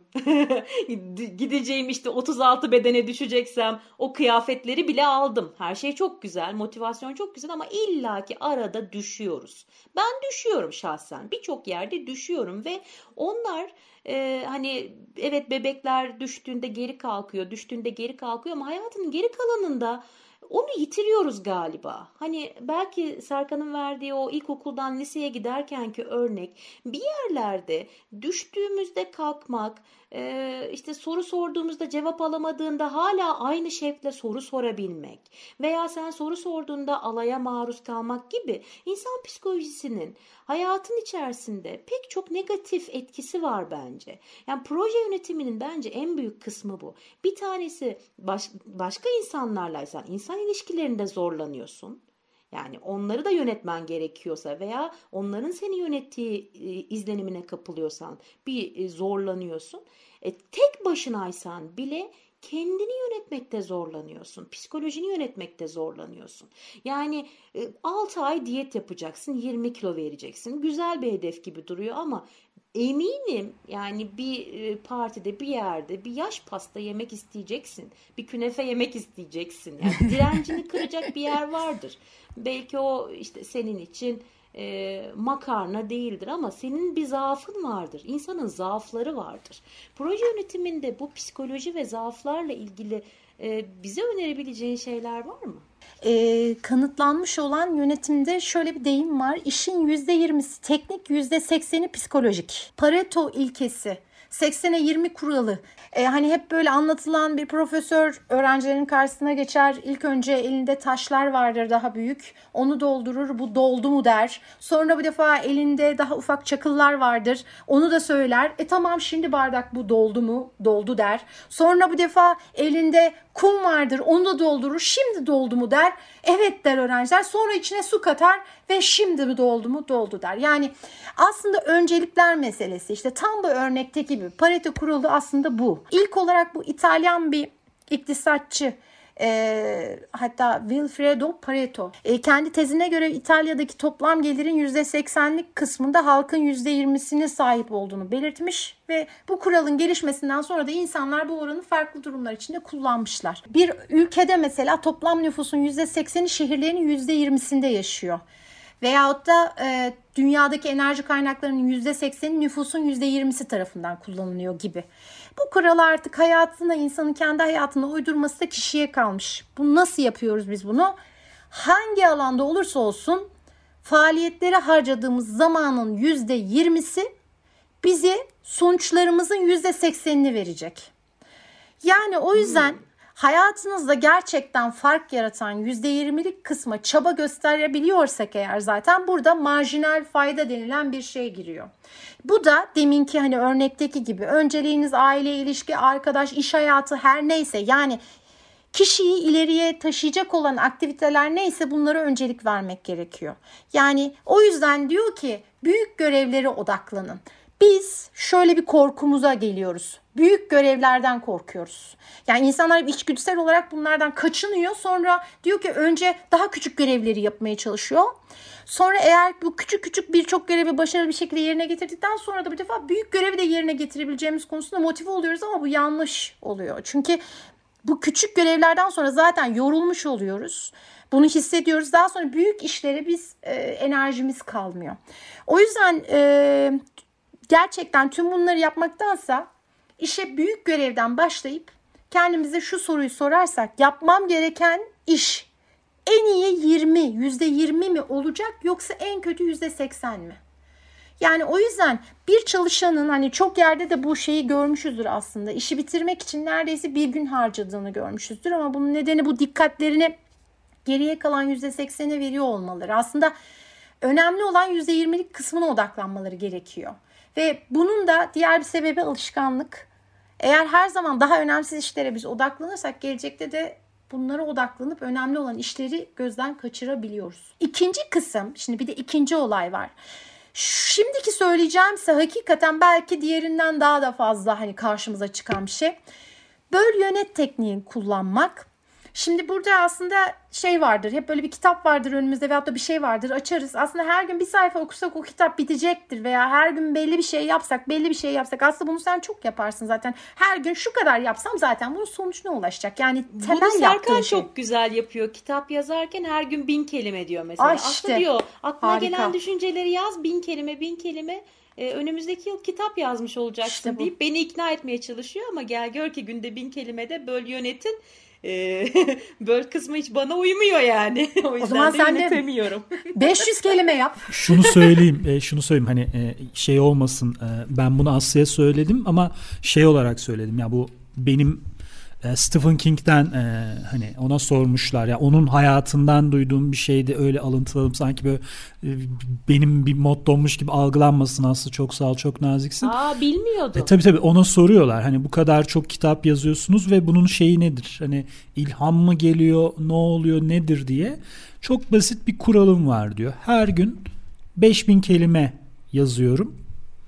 Gideceğim işte 36 bedene düşeceksem o kıyafetleri bile aldım. Her şey çok güzel, motivasyon çok güzel ama illaki arada düşüyoruz. Ben düşüyorum şahsen. Birçok yerde düşüyorum ve onlar hani evet, bebekler düştüğünde geri kalkıyor ama hayatının geri kalanında onu yitiriyoruz galiba. Hani belki Serkan'ın verdiği o ilkokuldan liseye giderkenki örnek, bir yerlerde düştüğümüzde kalkmak, işte soru sorduğumuzda cevap alamadığında hala aynı şevkle soru sorabilmek veya sen soru sorduğunda alaya maruz kalmak gibi insan psikolojisinin hayatın içerisinde pek çok negatif etkisi var bence. Yani proje yönetiminin bence en büyük kısmı bu. Bir tanesi başka insanlarlaysan insan ilişkilerinde zorlanıyorsun. Yani onları da yönetmen gerekiyorsa veya onların seni yönettiği izlenimine kapılıyorsan bir zorlanıyorsun. Tek başınaysan bile kendini yönetmekte zorlanıyorsun. Psikolojini yönetmekte zorlanıyorsun. Yani 6 ay diyet yapacaksın, 20 kilo vereceksin. Güzel bir hedef gibi duruyor ama eminim yani bir partide, bir yerde bir yaş pasta yemek isteyeceksin. Bir künefe yemek isteyeceksin. Yani direncini kıracak bir yer vardır. Belki o işte senin için makarna değildir ama senin bir zaafın vardır. İnsanın zaafları vardır. Proje yönetiminde bu psikoloji ve zaaflarla ilgili bize önerebileceğin şeyler var mı? Kanıtlanmış olan yönetimde şöyle bir deyim var. İşin %20'si teknik, %80'i psikolojik. Pareto ilkesi, 80'e 20 kuralı. Hani hep böyle anlatılan, bir profesör öğrencilerin karşısına geçer. İlk önce elinde taşlar vardır daha büyük. Onu doldurur, bu doldu mu der. Sonra bir defa elinde daha ufak çakıllar vardır. Onu da söyler. Tamam, şimdi bardak bu doldu mu? Doldu der. Sonra bu defa elinde kum vardır, onu da doldurur. Şimdi doldu mu der. Evet der öğrenciler. Sonra içine su katar ve şimdi mi doldu mu? Doldu der. Yani aslında öncelikler meselesi. İşte tam bu örnekteki gibi Pareto kuralı aslında bu. İlk olarak bu İtalyan bir iktisatçı, hatta Vilfredo Pareto kendi tezine göre İtalya'daki toplam gelirin %80'lik kısmında halkın %20'sine sahip olduğunu belirtmiş ve bu kuralın gelişmesinden sonra da insanlar bu oranı farklı durumlar içinde kullanmışlar. Bir ülkede mesela toplam nüfusun %80'i şehirlerin %20'sinde yaşıyor. Veyahut da dünyadaki enerji kaynaklarının %80'i nüfusun %20'si tarafından kullanılıyor gibi. Bu kuralı artık hayatına, insanın kendi hayatına uydurması da kişiye kalmış. Bunu nasıl yapıyoruz biz bunu? Hangi alanda olursa olsun faaliyetlere harcadığımız zamanın %20'si bize sonuçlarımızın %80'ini verecek. Yani o yüzden hayatınızda gerçekten fark yaratan %20'lik kısma çaba gösterebiliyorsak eğer, zaten burada marjinal fayda denilen bir şey giriyor. Bu da deminki hani örnekteki gibi önceliğiniz aile, ilişki, arkadaş, iş hayatı her neyse, yani kişiyi ileriye taşıyacak olan aktiviteler neyse bunlara öncelik vermek gerekiyor. Yani o yüzden diyor ki büyük görevlere odaklanın. Biz şöyle bir korkumuza geliyoruz. Büyük görevlerden korkuyoruz. Yani insanlar içgüdüsel olarak bunlardan kaçınıyor. Sonra diyor ki önce daha küçük görevleri yapmaya çalışıyor. Sonra eğer bu küçük birçok görevi başarılı bir şekilde yerine getirdikten sonra da bir defa büyük görevi de yerine getirebileceğimiz konusunda motive oluyoruz ama bu yanlış oluyor. Çünkü bu küçük görevlerden sonra zaten yorulmuş oluyoruz. Bunu hissediyoruz. Daha sonra büyük işlere biz enerjimiz kalmıyor. O yüzden gerçekten tüm bunları yapmaktansa işe büyük görevden başlayıp kendimize şu soruyu sorarsak, yapmam gereken iş en iyi %20 mi olacak yoksa en kötü %80 mi? Yani o yüzden bir çalışanın, hani çok yerde de bu şeyi görmüşüzdür aslında. İşi bitirmek için neredeyse bir gün harcadığını görmüşüzdür ama bunun nedeni bu dikkatlerini geriye kalan %80'e veriyor olmaları. Aslında önemli olan %20'lik kısmına odaklanmaları gerekiyor. Ve bunun da diğer bir sebebi alışkanlık. Eğer her zaman daha önemsiz işlere biz odaklanırsak gelecekte de bunlara odaklanıp önemli olan işleri gözden kaçırabiliyoruz. İkinci kısım, şimdi bir de ikinci olay var. Şimdiki söyleyeceğimse hakikaten belki diğerinden daha da fazla hani karşımıza çıkan bir şey. Böl yönet tekniğini kullanmak. Şimdi burada aslında şey vardır, hep böyle bir kitap vardır önümüzde veyahut da bir şey vardır, açarız. Aslında her gün bir sayfa okursak o kitap bitecektir veya her gün belli bir şey yapsak aslında bunu sen çok yaparsın zaten. Her gün şu kadar yapsam zaten bunun sonucuna ulaşacak. Yani temel bunu Serkan şey. çok güzel yapıyor. Kitap yazarken her gün 1000 kelime diyor mesela. İşte, aslında diyor aklına harika. gelen düşünceleri yaz, 1000 kelime. Önümüzdeki yıl kitap yazmış olacaksın İşte deyip beni ikna etmeye çalışıyor ama gel gör ki günde 1000 kelimede böl yönetin. Böl kısmı hiç bana uymuyor yani. O yüzden zaman de sen de yönetemiyorum. 500 kelime yap. Şunu söyleyeyim hani şey olmasın, ben bunu Aslı'ya söyledim ama şey olarak söyledim ya, bu benim Stephen King'den hani ona sormuşlar ya, onun hayatından duyduğum bir şeydi, öyle alıntıladım sanki böyle benim bir mottommuş gibi algılanmasın. Aslı çok sağ ol, çok naziksin. Bilmiyordum. Tabii ona soruyorlar hani bu kadar çok kitap yazıyorsunuz ve bunun şeyi nedir, hani ilham mı geliyor, ne oluyor, nedir diye. Çok basit bir kuralım var diyor, her gün 5000 kelime yazıyorum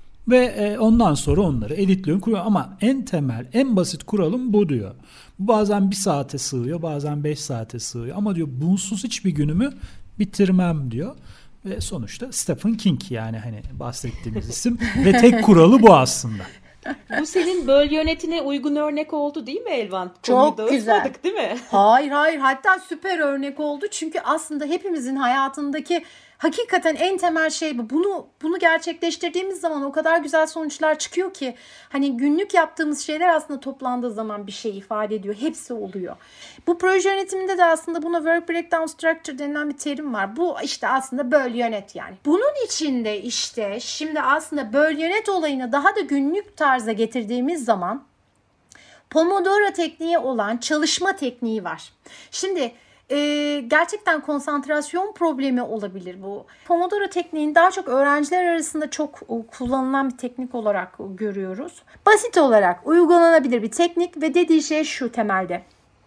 ve ondan sonra onları editliyorum, kuruyorum. Ama en temel, en basit kuralım bu diyor. Bu bazen 1 saate sığıyor, bazen 5 saate sığıyor. Ama diyor bunsuz hiçbir günümü bitirmem diyor. Ve sonuçta Stephen King, yani hani bahsettiğimiz isim. Ve tek kuralı bu aslında. Bu senin böl yönetine uygun örnek oldu değil mi Elvan? Çok güzel. Değil mi? Hayır, hatta süper örnek oldu. Çünkü aslında hepimizin hayatındaki hakikaten en temel şey bu. Bunu gerçekleştirdiğimiz zaman o kadar güzel sonuçlar çıkıyor ki hani günlük yaptığımız şeyler aslında toplandığı zaman bir şey ifade ediyor. Hepsi oluyor. Bu proje yönetiminde de aslında buna work breakdown structure denilen bir terim var. Bu işte aslında böl yönet yani. Bunun içinde işte şimdi aslında böl yönet olayını daha da günlük tarza getirdiğimiz zaman Pomodoro tekniği olan çalışma tekniği var. Şimdi gerçekten konsantrasyon problemi olabilir bu. Pomodoro tekniğini daha çok öğrenciler arasında çok kullanılan bir teknik olarak görüyoruz. Basit olarak uygulanabilir bir teknik ve dediği şey şu temelde.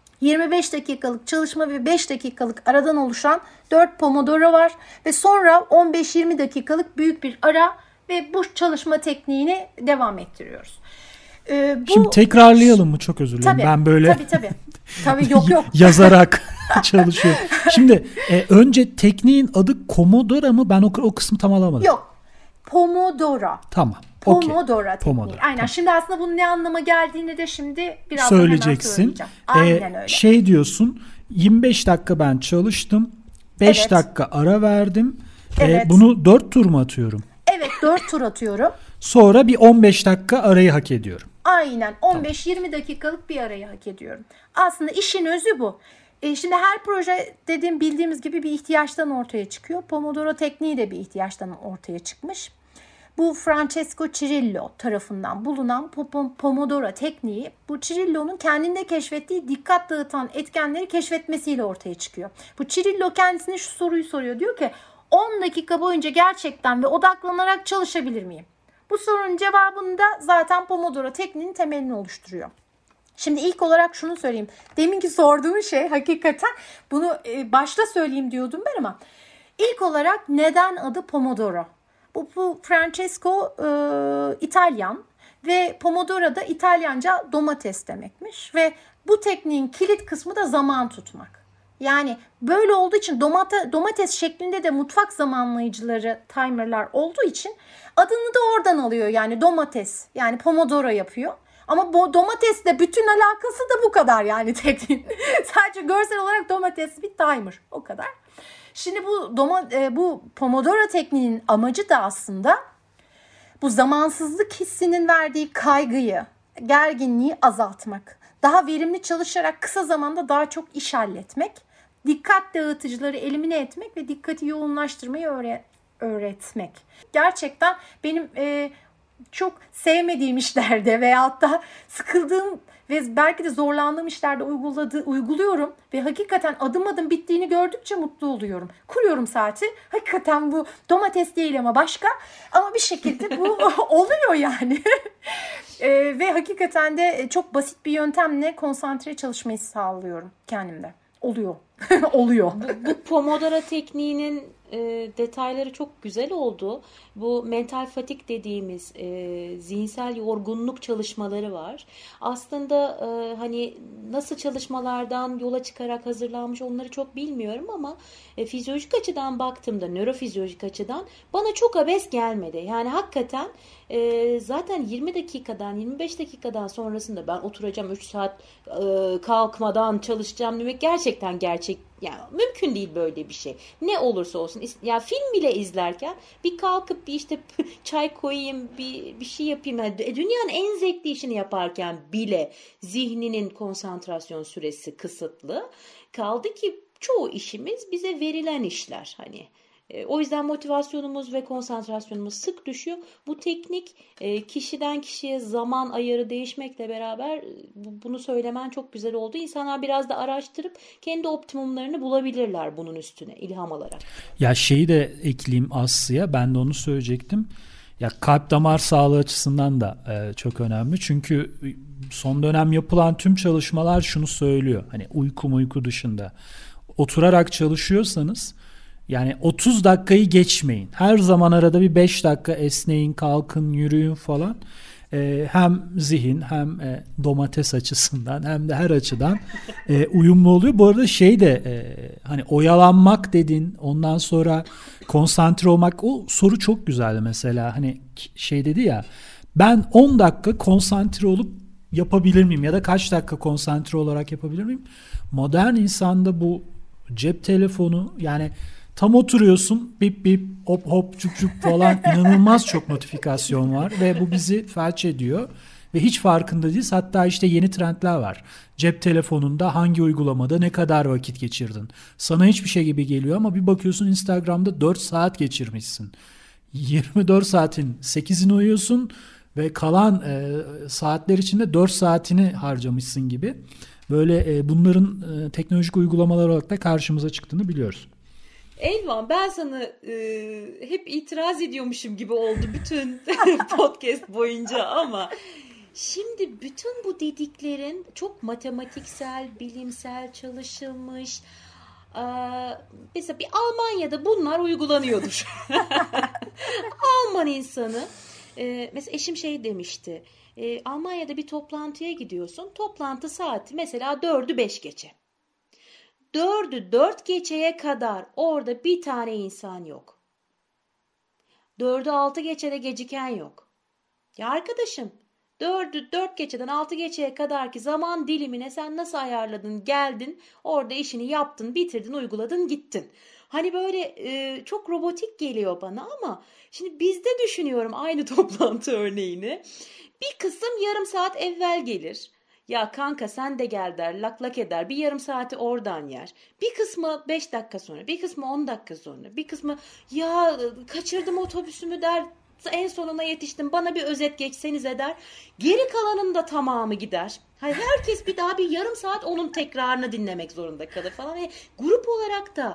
25 dakikalık çalışma ve 5 dakikalık aradan oluşan 4 Pomodoro var ve sonra 15-20 dakikalık büyük bir ara ve bu çalışma tekniğini devam ettiriyoruz. Şimdi tekrarlayalım mı? Çok özür dilerim. Tabii, ben böyle tabii yok. yazarak çalışıyorum. Şimdi önce tekniğin adı Pomodoro mu? Ben o kısmı tam alamadım. Yok. Pomodoro. Tamam. Pomodoro tekniği. Pomodoro. Aynen. Tamam. Şimdi aslında bunun ne anlama geldiğini de şimdi biraz söyleyeceksin. Aynen öyle. Şey diyorsun, 25 dakika ben çalıştım. 5 Evet. dakika ara verdim. Evet. Bunu 4 tur mu atıyorum? Evet, 4 tur atıyorum. Sonra bir 15 dakika arayı hak ediyorum. Aynen 15-20 dakikalık bir arayı hak ediyorum. Aslında işin özü bu. Şimdi her proje bildiğimiz gibi bir ihtiyaçtan ortaya çıkıyor. Pomodoro tekniği de bir ihtiyaçtan ortaya çıkmış. Bu Francesco Cirillo tarafından bulunan Pomodoro tekniği, bu Cirillo'nun kendinde keşfettiği dikkat dağıtan etkenleri keşfetmesiyle ortaya çıkıyor. Bu Cirillo kendisine şu soruyu soruyor. Diyor ki 10 dakika boyunca gerçekten ve odaklanarak çalışabilir miyim? Bu sorunun cevabını da zaten Pomodoro tekniğinin temelini oluşturuyor. Şimdi ilk olarak şunu söyleyeyim. Deminki sorduğum şey hakikaten bunu başta söyleyeyim diyordum ben ama ilk olarak neden adı Pomodoro? Bu Francesco İtalyan ve Pomodoro da İtalyanca domates demekmiş ve bu tekniğin kilit kısmı da zaman tutmak. Yani böyle olduğu için domates şeklinde de mutfak zamanlayıcıları, timerlar olduğu için adını da oradan alıyor. Yani domates, yani Pomodoro yapıyor. Ama bu domatesle bütün alakası da bu kadar yani tekniğin. Sadece görsel olarak domates bir timer, o kadar. Şimdi bu Pomodoro tekniğinin amacı da aslında bu zamansızlık hissinin verdiği kaygıyı, gerginliği azaltmak. Daha verimli çalışarak kısa zamanda daha çok iş halletmek, dikkat dağıtıcıları elimine etmek ve dikkati yoğunlaştırmayı öğretmek. Gerçekten benim çok sevmediğim işlerde veyahut da sıkıldığım ve belki de zorlandığım işlerde uyguluyorum ve hakikaten adım adım bittiğini gördükçe mutlu oluyorum. Kuruyorum saati. Hakikaten bu domates değil ama başka, ama bir şekilde bu oluyor yani. Ve hakikaten de çok basit bir yöntemle konsantre çalışmayı sağlıyorum kendimde. Oluyor. Oluyor. Bu Pomodoro tekniğinin detayları çok güzel oldu. Bu mental fatik dediğimiz zihinsel yorgunluk çalışmaları var. Aslında hani nasıl çalışmalardan yola çıkarak hazırlanmış onları çok bilmiyorum ama fizyolojik açıdan baktığımda, nörofizyolojik açıdan bana çok abes gelmedi. Yani hakikaten zaten 20 dakikadan 25 dakikadan sonrasında ben oturacağım 3 saat kalkmadan çalışacağım demek gerçekten gerçek. Yani mümkün değil böyle bir şey. Ne olursa olsun. Ya film bile izlerken bir kalkıp bir işte çay koyayım, bir şey yapayım. Yani dünyanın en zevkli işini yaparken bile zihninin konsantrasyon süresi kısıtlı. Kaldı ki çoğu işimiz bize verilen işler hani. O yüzden motivasyonumuz ve konsantrasyonumuz sık düşüyor. Bu teknik kişiden kişiye zaman ayarı değişmekle beraber bunu söylemen çok güzel oldu. İnsanlar biraz da araştırıp kendi optimumlarını bulabilirler bunun üstüne ilham alarak. Ya şeyi de ekleyeyim Aslı'ya, ben de onu söyleyecektim. Ya kalp damar sağlığı açısından da çok önemli. Çünkü son dönem yapılan tüm çalışmalar şunu söylüyor. Hani uyku dışında oturarak çalışıyorsanız yani 30 dakikayı geçmeyin. Her zaman arada bir 5 dakika esneyin, kalkın, yürüyün falan. Hem zihin hem domates açısından hem de her açıdan uyumlu oluyor. Bu arada hani oyalanmak dedin, ondan sonra konsantre olmak, o soru çok güzeldi mesela. Hani dedi ya, ben 10 dakika konsantre olup yapabilir miyim ya da kaç dakika konsantre olarak yapabilir miyim? Modern insanda bu cep telefonu, yani tam oturuyorsun, bip bip hop hop çup çup falan, inanılmaz çok notifikasyon var ve bu bizi felç ediyor ve hiç farkında değiliz. Hatta işte yeni trendler var. Cep telefonunda hangi uygulamada ne kadar vakit geçirdin? Sana hiçbir şey gibi geliyor ama bir bakıyorsun Instagram'da 4 saat geçirmişsin. 24 saatin 8'ini uyuyorsun ve kalan saatler içinde 4 saatini harcamışsın gibi. Böyle bunların teknolojik uygulamalar olarak da karşımıza çıktığını biliyoruz. Elvan, ben sana hep itiraz ediyormuşum gibi oldu bütün podcast boyunca ama şimdi bütün bu dediklerin çok matematiksel, bilimsel çalışılmış. Mesela bir Almanya'da bunlar uygulanıyordur. Alman insanı. Mesela eşim demişti. Almanya'da bir toplantıya gidiyorsun. Toplantı saati mesela 4'ü 5 geçe. 4'ü 4 geçeye kadar orada bir tane insan yok. 4'ü 6 geçede geciken yok. Ya arkadaşım, 4'ü 4 geçeden 6 geçeye kadarki zaman dilimine sen nasıl ayarladın, geldin, orada işini yaptın, bitirdin, uyguladın, gittin. Hani böyle çok robotik geliyor bana ama şimdi bizde düşünüyorum aynı toplantı örneğini. Bir kısım yarım saat evvel gelir. Ya kanka sen de gel der, lak lak eder, bir yarım saati oradan yer. Bir kısmı 5 dakika sonra, bir kısmı 10 dakika sonra, bir kısmı ya kaçırdım otobüsümü der, en sonuna yetiştim, bana bir özet geçsenize der. Geri kalanın da tamamı gider. Herkes bir daha bir yarım saat onun tekrarını dinlemek zorunda kalır falan. Grup olarak da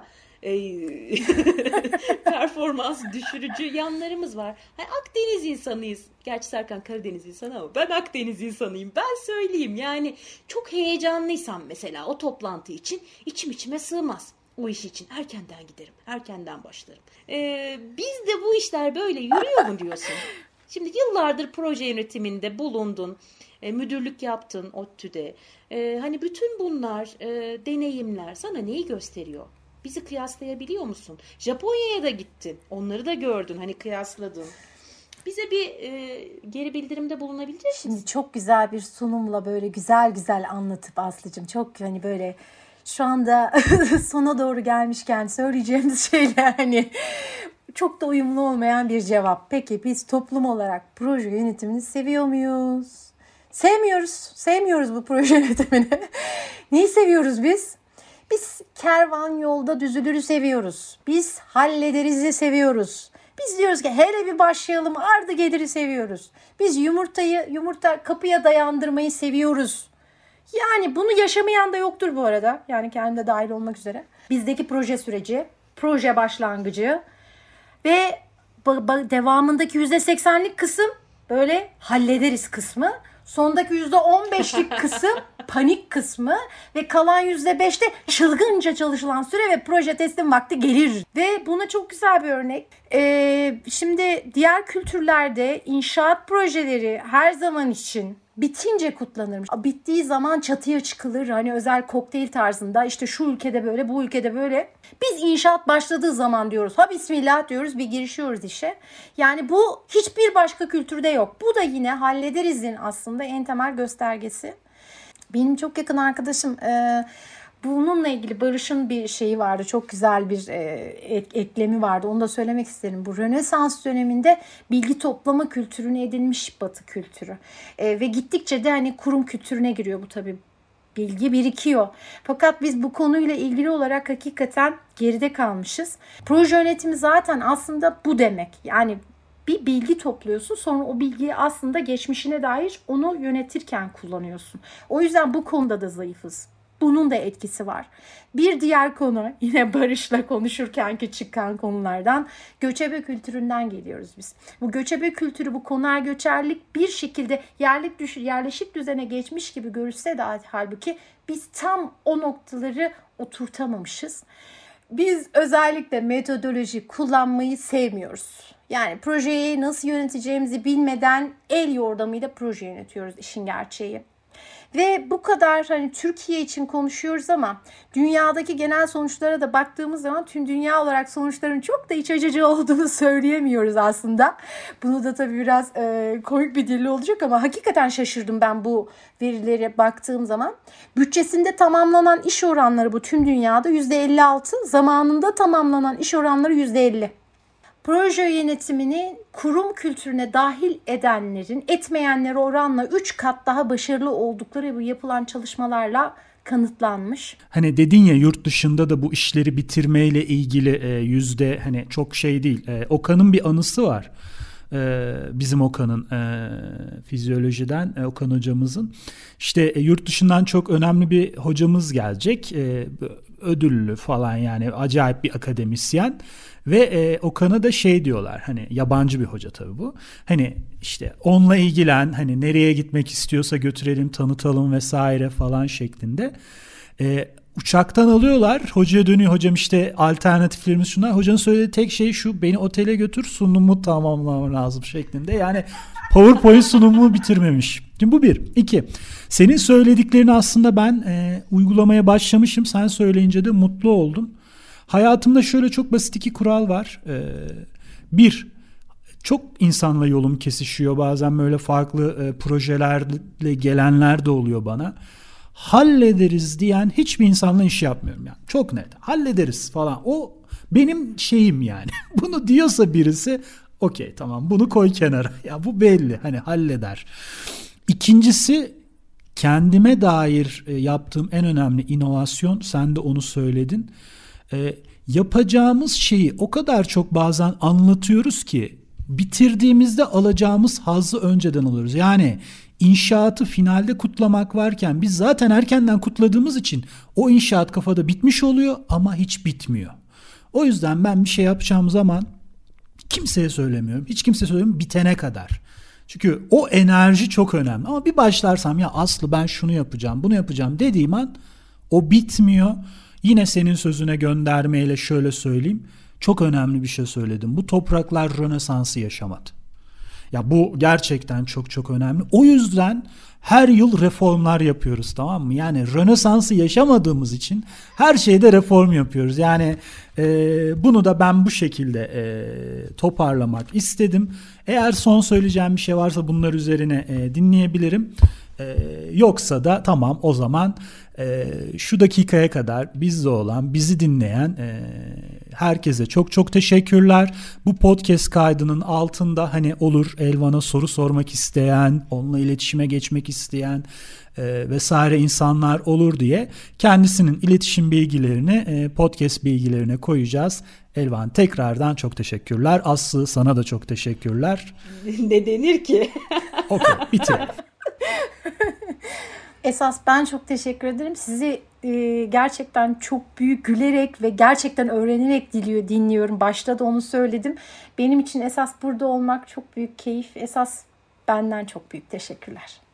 performans düşürücü yanlarımız var. Akdeniz insanıyız. Gerçi Serkan Karadeniz insanı ama ben Akdeniz insanıyım. Ben söyleyeyim yani çok heyecanlıysam mesela o toplantı için içime sığmaz. O iş için erkenden giderim. Erkenden başlarım. Bizde bu işler böyle yürüyor mu diyorsun? Şimdi yıllardır proje yönetiminde bulundun. Müdürlük yaptın ODTÜ'de. Hani bütün bunlar deneyimler sana neyi gösteriyor? Bizi kıyaslayabiliyor musun? Japonya'ya da gittin. Onları da gördün. Hani kıyasladın. Bize bir geri bildirimde bulunabilecek misin? Şimdi çok güzel bir sunumla böyle güzel güzel anlatıp Aslı'cığım, çok hani böyle şu anda sona doğru gelmişken söyleyeceğimiz şeyler hani çok da uyumlu olmayan bir cevap. Peki biz toplum olarak proje yönetimini seviyor muyuz? Sevmiyoruz. Sevmiyoruz bu proje yönetimini. Neyi seviyoruz biz? Biz kervan yolda düzülürü seviyoruz. Biz hallederiz'i seviyoruz. Biz diyoruz ki hele bir başlayalım, ardı geliri seviyoruz. Biz yumurta kapıya dayandırmayı seviyoruz. Yani bunu yaşamayan da yoktur bu arada. Yani kendim de dahil olmak üzere. Bizdeki proje süreci, proje başlangıcı ve devamındaki %80'lik kısım böyle hallederiz kısmı. Sondaki %15'lik kısım panik kısmı ve kalan %5'te çılgınca çalışılan süre ve proje teslim vakti gelir. Ve buna çok güzel bir örnek. Şimdi diğer kültürlerde inşaat projeleri her zaman için bitince kutlanırmış. Bittiği zaman çatıya çıkılır. Hani özel kokteyl tarzında, işte şu ülkede böyle, bu ülkede böyle. Biz inşaat başladığı zaman diyoruz. Ha bismillah diyoruz, bir girişiyoruz işe. Yani bu hiçbir başka kültürde yok. Bu da yine hallederizin aslında en temel göstergesi. Benim çok yakın arkadaşım bununla ilgili Barış'ın bir şeyi vardı. Çok güzel bir eklemi vardı. Onu da söylemek isterim. Bu Rönesans döneminde bilgi toplama kültürüne edinmiş Batı kültürü. Ve gittikçe de hani kurum kültürüne giriyor bu tabii. Bilgi birikiyor. Fakat biz bu konuyla ilgili olarak hakikaten geride kalmışız. Proje yönetimi zaten aslında bu demek. Yani bir bilgi topluyorsun, sonra o bilgiyi aslında geçmişine dair onu yönetirken kullanıyorsun. O yüzden bu konuda da zayıfız. Bunun da etkisi var. Bir diğer konu, yine Barış'la konuşurkenki çıkan konulardan, göçebe kültüründen geliyoruz biz. Bu göçebe kültürü, bu konar göçerlik bir şekilde yerleşik düzene geçmiş gibi görülse de halbuki biz tam o noktaları oturtamamışız. Biz özellikle metodoloji kullanmayı sevmiyoruz. Yani projeyi nasıl yöneteceğimizi bilmeden el yordamıyla proje yönetiyoruz, işin gerçeği. Ve bu kadar hani Türkiye için konuşuyoruz ama dünyadaki genel sonuçlara da baktığımız zaman tüm dünya olarak sonuçların çok da iç açıcı olduğunu söyleyemiyoruz aslında. Bunu da tabii biraz komik bir dille olacak ama hakikaten şaşırdım ben bu verilere baktığım zaman. Bütçesinde tamamlanan iş oranları bu tüm dünyada %56, zamanında tamamlanan iş oranları %50. Proje yönetimini kurum kültürüne dahil edenlerin etmeyenlere oranla 3 kat daha başarılı oldukları bu yapılan çalışmalarla kanıtlanmış. Hani dedin ya, yurt dışında da bu işleri bitirmeyle ilgili yüzde hani çok şey değil. Okan'ın bir anısı var. Bizim Okan'ın fizyolojiden Okan hocamızın. İşte yurt dışından çok önemli bir hocamız gelecek. Ödüllü falan, yani acayip bir akademisyen. Ve Okan'a da şey diyorlar, hani yabancı bir hoca tabii bu. Hani işte onunla ilgilen, hani nereye gitmek istiyorsa götürelim, tanıtalım vesaire falan şeklinde. Uçaktan alıyorlar, hocaya dönüyor, hocam işte alternatiflerimiz şunlar. Hocanın söylediği tek şey şu: beni otele götür, sunumu tamamlamam lazım şeklinde. Yani PowerPoint sunumunu bitirmemiş. Şimdi bu bir. 2. Senin söylediklerini aslında ben uygulamaya başlamışım. Sen söyleyince de mutlu oldum. Hayatımda şöyle çok basit 2 kural var. 1. Çok insanla yolum kesişiyor. Bazen böyle farklı projelerle gelenler de oluyor bana. Hallederiz diyen hiçbir insanla iş yapmıyorum yani. Çok net. Hallederiz falan. O benim şeyim yani. Bunu diyorsa birisi, okey tamam, bunu koy kenara. Ya bu belli. Hani halleder. İkincisi, kendime dair yaptığım en önemli inovasyon, sen de onu söyledin. Yapacağımız şeyi o kadar çok bazen anlatıyoruz ki bitirdiğimizde alacağımız hazzı önceden alıyoruz. Yani inşaatı finalde kutlamak varken biz zaten erkenden kutladığımız için o inşaat kafada bitmiş oluyor ama hiç bitmiyor. O yüzden ben bir şey yapacağım zaman kimseye söylemiyorum. Hiç kimseye söylemiyorum bitene kadar. Çünkü o enerji çok önemli. Ama bir başlarsam, ya Aslı ben şunu yapacağım, bunu yapacağım dediğim an o bitmiyor. Yine senin sözüne göndermeyle şöyle söyleyeyim. Çok önemli bir şey söyledim. Bu topraklar Rönesans'ı yaşamadı. Ya bu gerçekten çok çok önemli. O yüzden her yıl reformlar yapıyoruz, tamam mı? Yani Rönesans'ı yaşamadığımız için her şeyde reform yapıyoruz. Yani bunu da ben bu şekilde toparlamak istedim. Eğer son söyleyeceğim bir şey varsa bunlar üzerine dinleyebilirim. Yoksa da tamam, o zaman şu dakikaya kadar bizde olan, bizi dinleyen herkese çok çok teşekkürler. Bu podcast kaydının altında hani olur Elvan'a soru sormak isteyen, onunla iletişime geçmek isteyen vesaire insanlar olur diye kendisinin iletişim bilgilerini podcast bilgilerine koyacağız. Elvan, tekrardan çok teşekkürler. Aslı, sana da çok teşekkürler. Ne denir ki? Okey, bitirelim. Esas ben çok teşekkür ederim. Sizi gerçekten çok büyük gülerek ve gerçekten öğrenerek dinliyorum. Başta da onu söyledim. Benim için esas burada olmak çok büyük keyif. Esas benden çok büyük teşekkürler.